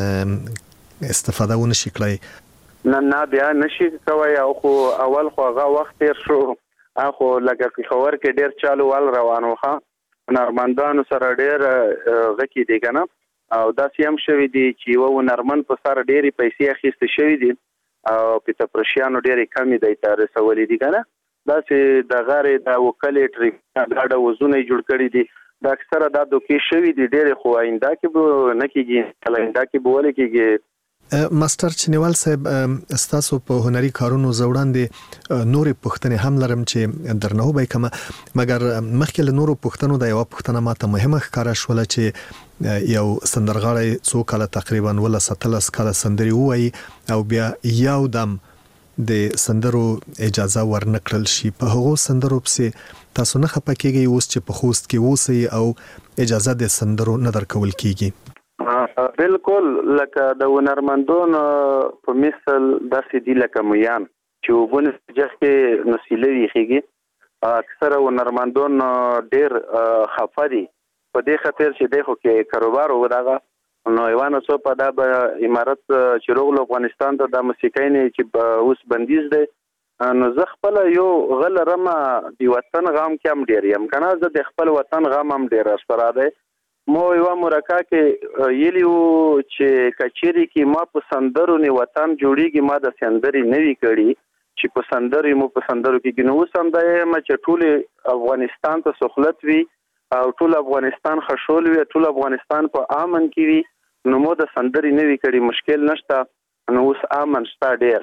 استفاده ونشي کړی نه بیا نشي کوي او خو اول خو هغه وخت تیر شو اخو لکه خبر کې ډیر چالو ول روانو ښه نرمندانو سره ډیر غکی دي کنه او دا سیم شوی دي چې و نرمن په سره ډيري پیسې اخیسته شوی دي او په پرشیانو ډیره کمی دی تر رسولې دي کنه دا چې د غاره د وکالې ټریک دا وزونه جوړ کړی دي دا اکثره دا دوکي شوی دي ډېر خو آینده کې به نه کیږي آینده کې به ول کیږي ماستر چنیوال صاحب استاسو په هنري کارونو زوړاندې نورې پښتنې هم لرم چې درنه وبای کما مګر مخکې له نورو پښتنو د یو پښتنه ماته مهمه ښکارا شول چې یو سندرغاړی څو کال تقریبا ولا 17 کال سندري وای او بیا یو دم د سندرو اجازه ورنکړل شي په هغو سندرو پسې تاسو نه خپکیږئ اوس چې په خوست کې وسی او اجازه د سندرو نه درکول کیږي بالکل لکه د ونرمندون په مثال داسې دی لکه میان چې وبونه چې نسیلوي خيږي اکثره ونرمندون ډیر خفري په دې خاطر چې دغه کې کاروبار وداغه نو ایوانو څو په دا امارت چې روغ افغانستان ته د موسیقۍ نه چې اوس بندیز دی نو زه خپل یو غل رمه دی وطن غام کې هم ډیر یم کنه زه د خپل وطن غام هم ډیر سره ده مو یو مرکه کې یلیو چې کچيري کې ما په سندرو نه وطن جوړیږي ما د سندري نوي کړي چې په سندري مو په سندرو کې نو سم ده چې ټول افغانستان ته سہولت وي او ټول افغانستان خشول وي ټول افغانستان په امن کې وي نو مو د سندري نوي کړي مشکل نشته نو اوس امن شته ډیر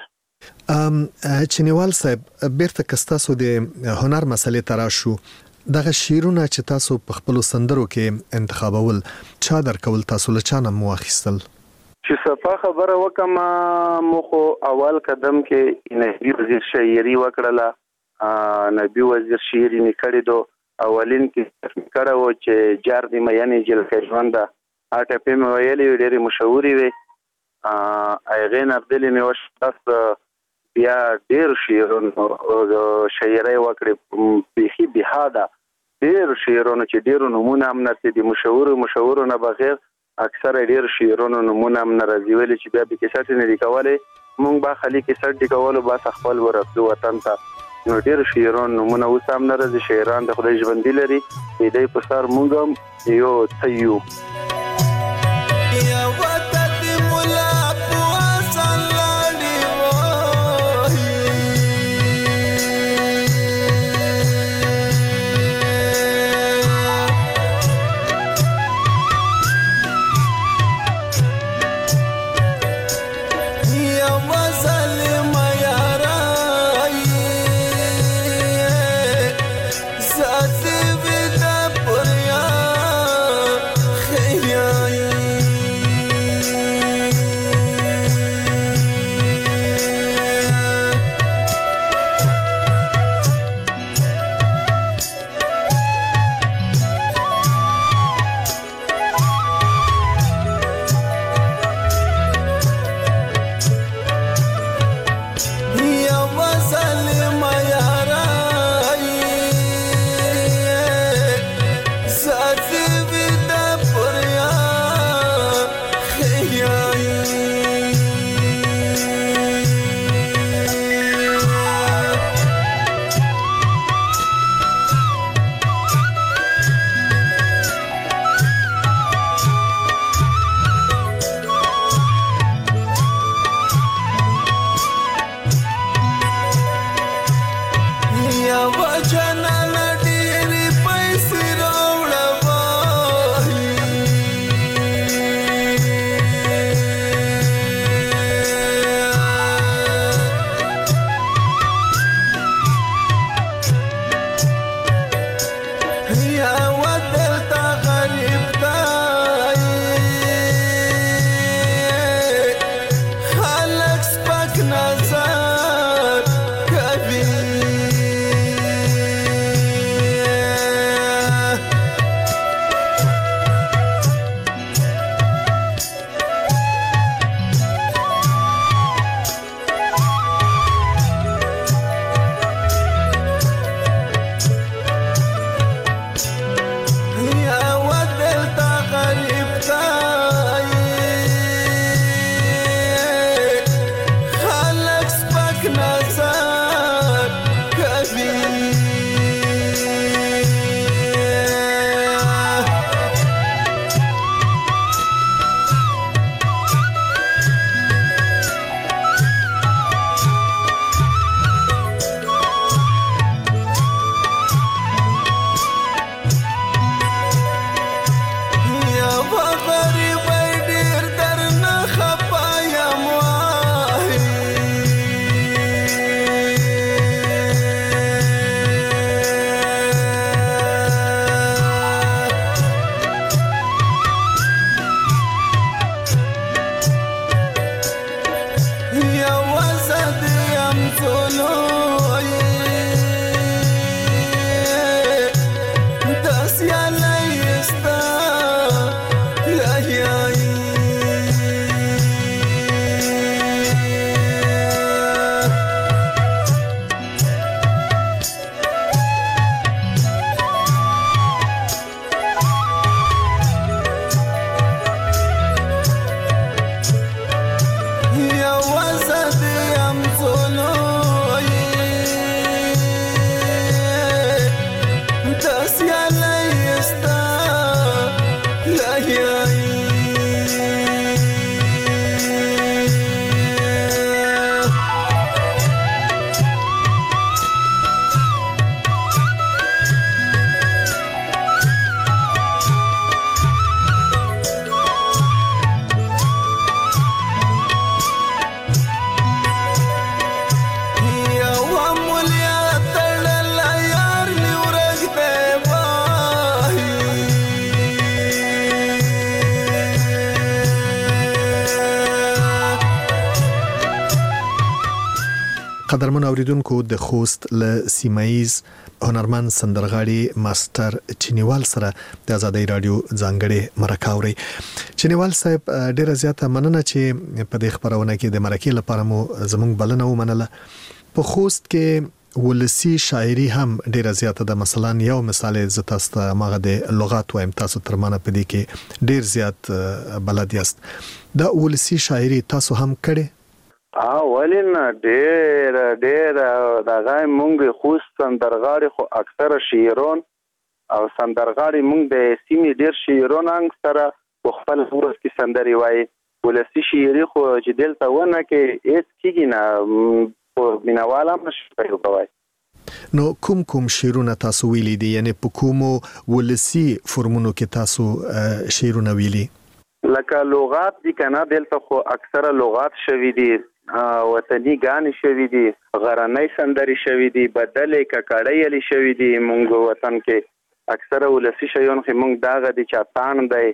چنیوال صاحب بیرته کستاسو د هنر مسلې تراشو دغه شیرونه چې تاسو په خپل سندرو کې انتخابول چا درکول تاسو له چانه مو اخیستل چې صفه خبره وکم مخ اول قدم کې نبی وزیر شاعري وکړه نبی وزیر شاعري نکړې دو اولین کې کړه و چې جار دی مې جل کښواندا اټه په مې ویلې ډېری مشهوري وي اغه نردلې مې وشتاس بیا ډېر شاعري وکړې بيخي بهاده ډېر شعرونه چې ډېر نمونه هم نشي دي مشهور نه بغیر اکثر ډېر شعرونه نمونه هم راځي ویل چې بیا به کیسه نه لیکواله مونږ با خالي کیسه لیکوالو با خپل ورسلو وطن ته نو ډېر شعرونه نمونه وسام نه راځي شاعران د خدای ژوند لري دې په سر مونږ یو تیو قدرمن اوریدونکو د خوست له سیمایز هنرمند سندرغاړي ماستر چینیوال سره د آزادۍ رادیو ځانګړي مرکه اوري. چینیوال صاحب ډیره زیاته مننه چې په دې خبرونه کې د مرکې لپاره مو زموږ بلنه ومنله. په خوست کې ولسی شاعري هم ډیره زیاته ده. مثلا یو مثال ز تاسو ته ماغه د لغات وایم، تاسو تر مانه په دې کې ډیر زیات بلد یاست. دا ولسی شاعري تاسو هم کړي؟ ولین ډیر دا غای مونږ خوست سندرغاړي خو اکثره شعرون او سندرغاړي مونږ د سیمې ډیر شعرون سره په خپل ورس کې سندري وای. ولسی شعري خو چې دلته ونه کې هیڅ کیږي نه په مینواله مشکل کوي. نو کوم شعرونه تاسو ویلي دي؟ یعنی په کومو ولسی فرمونو کې تاسو شعرونه ویلي؟ لکه لغات دي کنه، دلته خو اکثره لغات شوي دي، وطني غانې شوي دي، غرنۍ سندري شوي دي، بدلې ککړې علي شوي دي. مونږ وطن کې اکثره ولسی شیون خو مونږ داغه دي چاپان دی،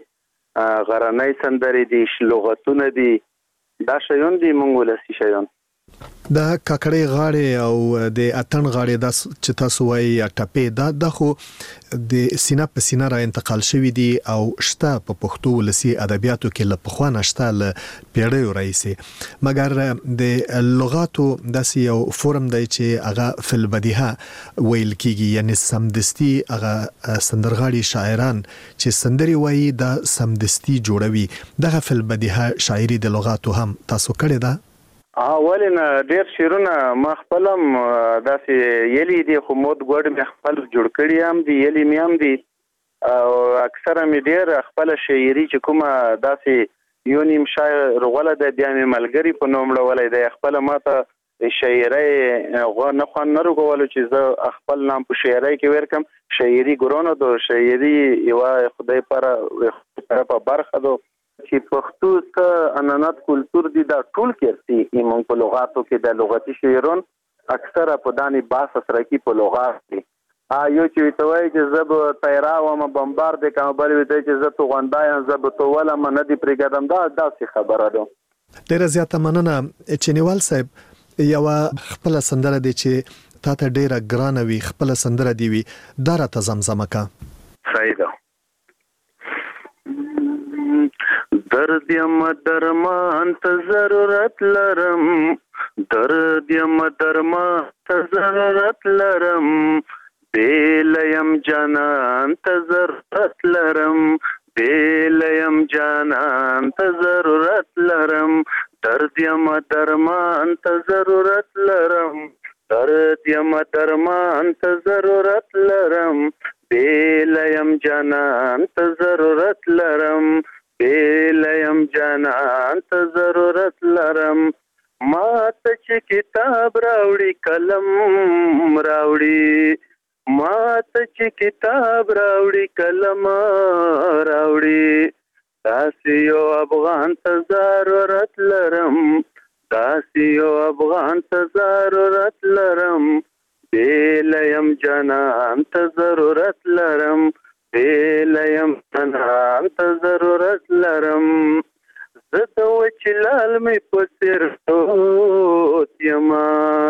غرنۍ سندري دي، لغتونه دي، دا شیون دي مونږ ولسی شیون. دا ککړې غاړې او د اتن غاړې د چې تاسو وایي یا ټپې دا خو د سینه په سینه را انتقال شوی دي او شته په پښتو ولسی ادبیاتو کې له پخوا نشته له پیړیو راځي. مګر د لغاتو داسې یو فورم دی چې هغه فل بدیهه ویل کیږي، یعنی سمدستی هغه سندرغاړي شاعران چې سندري وایي دا سمدستی جوړوي. دغه فل بدیهه شاعري د لغاتو هم تاسو کړی ده؟ ولین ډیر شعرونه ما خپلم داسې یلی دي، خو مود ګوډ مې خپل جوړ کړی هم دي، یلی مې هم دي، او اکثره مې ډیر خپل شاعري چې کومه داسې یو نیم شاعر غوله د بیا مې ملګری په نوم ولې د خپل ماته شاعري غو نه خو نه رغولو چې زه خپل نام په شاعري کې ورکم. شاعري ګورونو دو شاعري یو خدای پر په برخه دو چې پښتو ته انانات کلچر دي، دا ټول کېرسي ایمون په لغاتو کې د لغتي شعرون اکثره په دانی باس سره کې په لغات دي. یو چې توای چې زب تیرا و ما بمبار د کوم بل وی چې زه تو غونډایم زب تو ولا من دي پرګدم، دا داسې خبره ده. ډیره زیاته مننه چینیوال صاحب. یو خپل سندره دي چې تا ته ډیره ګرانه وي، خپل سندره دی وي، دا را ته زمزمه کا. صحیح ده. درد یم درمان ته ضرورت لرم، درد یم درمان ته ضرورت لرم، بیلیم جانان ته ضرورت لرم، بیلیم جانان ته ضرورت لرم، درد یم درمان ته ضرورت لرم، درد یم درمان ته ضرورت لرم، بیلیم جانان ته ضرورت لرم، بیلیم جانان ته ضرورت لرم. ما ته چې کتاب راوړي قلم راوړي، ما ته چې کتاب راوړي قلم راوړي، داسې یو افغان ته ضرورت لرم، داسې یو افغان ته ضرورت لرم، بیلیم جانان ته ضرورت لرم، بیلیم جانان ته ضرورت لرم. زه وچلال مې پسر پروت یما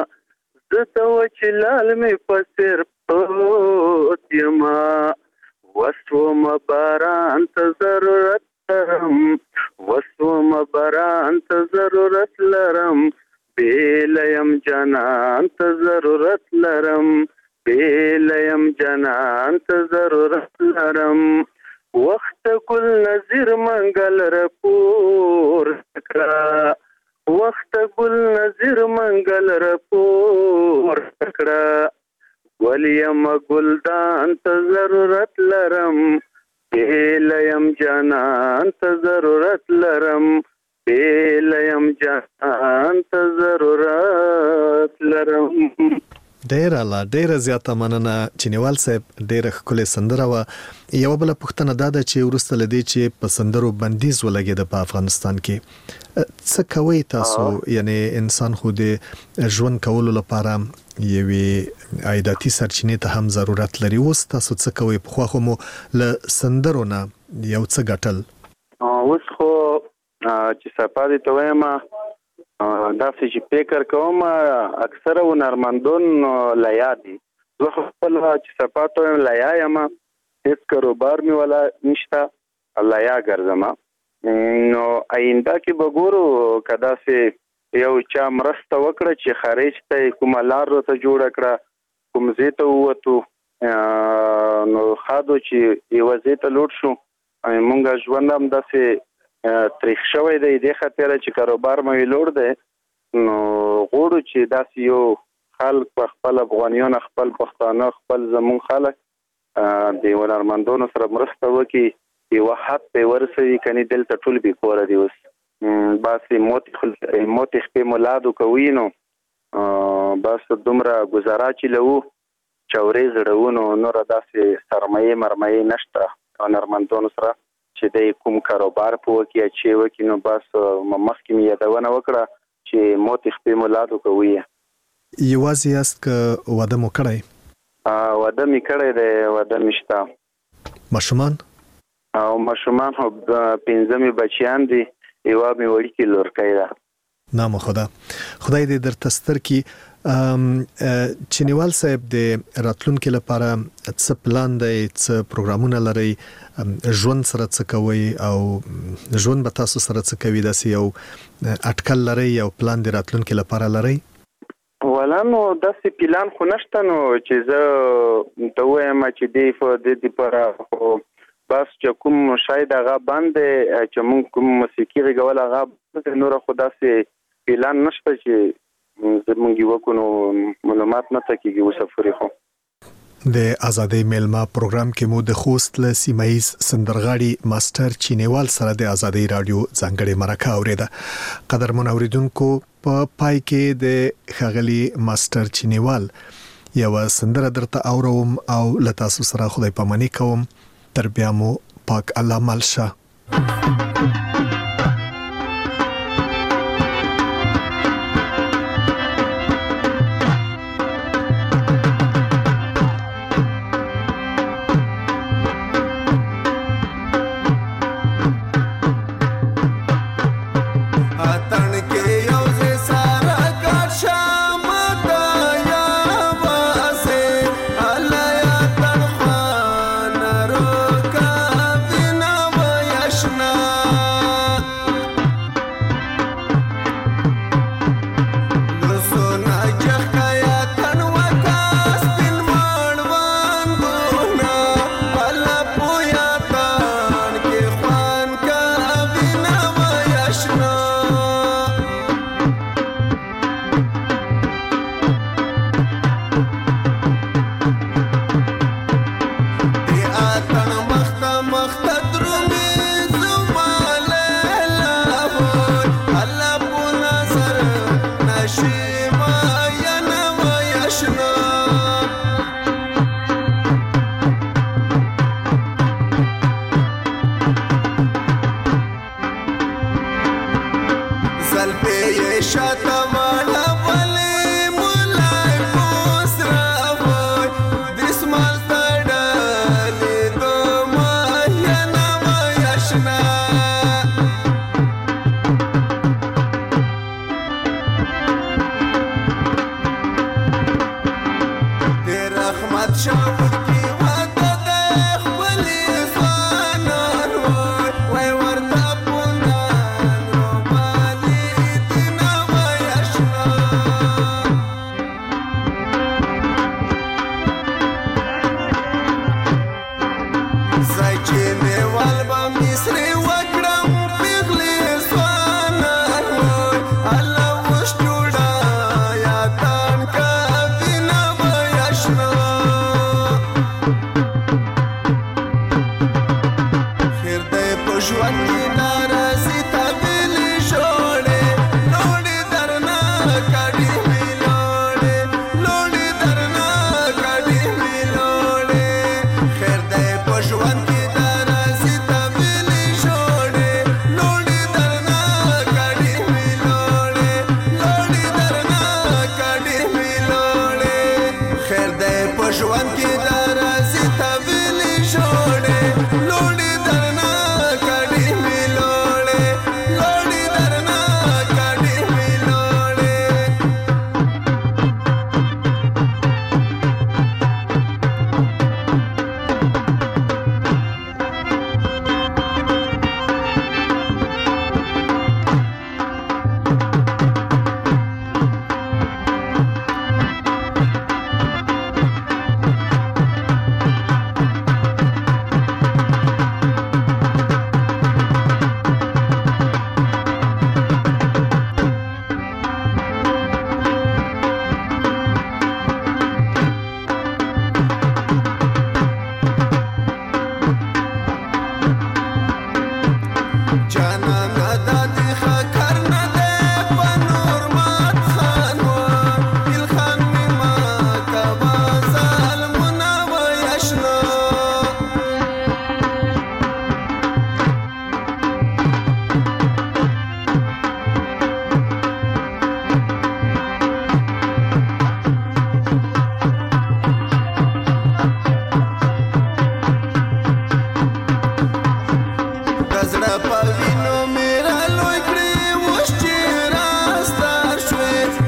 زه وچلال مې پسر پروت یما وسوم باران ته ضرورت لرم وسوم باران ته ضرورت لرم بیلیم جانان ته ضرورت لرم بیلیم جانان ته ضرورت لرم وخت ګل نظیر منګل رپور کړه وخت ګل نظیر منګل رپور کړه ولیم ګلدان ته ضرورت لرم بیلیم جانان ته ضرورت لرم بیلیم جانان ته ضرورت لرم. ډیره زیاته مننه چینیوال صاحب. ډیره ښکلې سندره وه. یوه بله پوښتنه دا ده چې وروسته له دې چې په سندرو بندیز ولګېده په افغانستان کې څه کوئ تاسو؟ یعنی انسان خو د ژوند کولو لپاره یوې عایداتي سرچینې ته هم ضرورت لري. اوس تاسو څه کوئ؟ پخوا خو مو له سندرو نه یو څه ګټل. اوس خو چې صفا دې ته وایم داسې چې فکر کوم اکثره هنرمندون لیا دي. زه خپل چې صفا ته وایم لیا یم، هېڅ کاروبار مې ولا نشته، لیا ګرځم. نو آینده کې به ګورو که داسې یو چا مرسته وکړه چې خارج ته کومه لار راته جوړه کړه، کوم ځای ته ووتو نو ښه ده چې یوه ځای ته لوټ شو. مونږ ژوند هم داسې تریخ شوی دی دې خاطره چې کاروبار مې لوړ دی. نو غواړو چې داسې یو خلک په خپل افغانیان، خپل پښتانه، خپل زمونږ خلک د هنرمندانو سره مرسته وکړي، یوه حد پې ورسوي. کنې دلته ټول بې کوره دي اوس، بس موتې خپې مولادو کوي. نو بس دومره ګزاره چې لرو چورې زړوو، نو نوره داسې سرمایې مرمایې نشته هنرمندانو سره چې دی کوم کاروبار په وکړي چې وکړي. نو بس مخکې مې یادونه وکړه چې موتې خپې مولادو کوي. یوازې یاست که واده مو کړی؟ واده مې کړی دی، واده مې شته. ماشومان؟ او ماشومان خو 5 مې بچیان دي، یوه مې وړوکې لورکۍ ده. نام خدا. خدای دې درته ستر کړي. چینیوال صاحب د راتلونکي لپاره څه پلان دی؟ څه پروګرامونه لرئ؟ ژوند سره څه کوئ او ژوند به تاسو سره څه کوي؟ داسې یو اټکل لرئ، یو پلان د راتلونکي لپاره لرئ؟ ولا نو داسې پلان خو نشته، نو چې زه ته ووایم چې دې دپاره خو بس چې کوم شاید هغه بند دی چې مونږ کوم موسیقي غږول هغه نوره خو داسې پلان نشته چې زمونږ یې وکړو. نو معلومات نه تکېږي اوس پورې. خو د ازادۍ میلمه پروګرام کې مو د خوست له سیمایي سندرغاړي ماستر چینیوال سره د ازادۍ رادیو ځانګړې مرکه اوریده. قدرمن اوریدونکو، په پای کې د ښاغلي ماستر چینیوال یو سندره درته اورم او له تاسو سره خدای پاماني کوم. تر بیا مو پاک الله مل شه. Krishna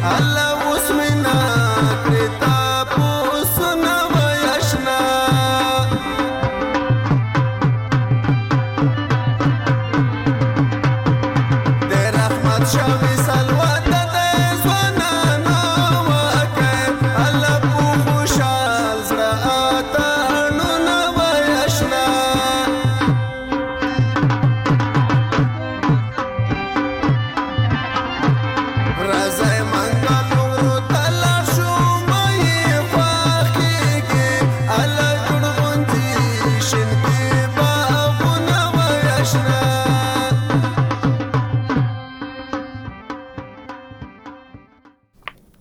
الله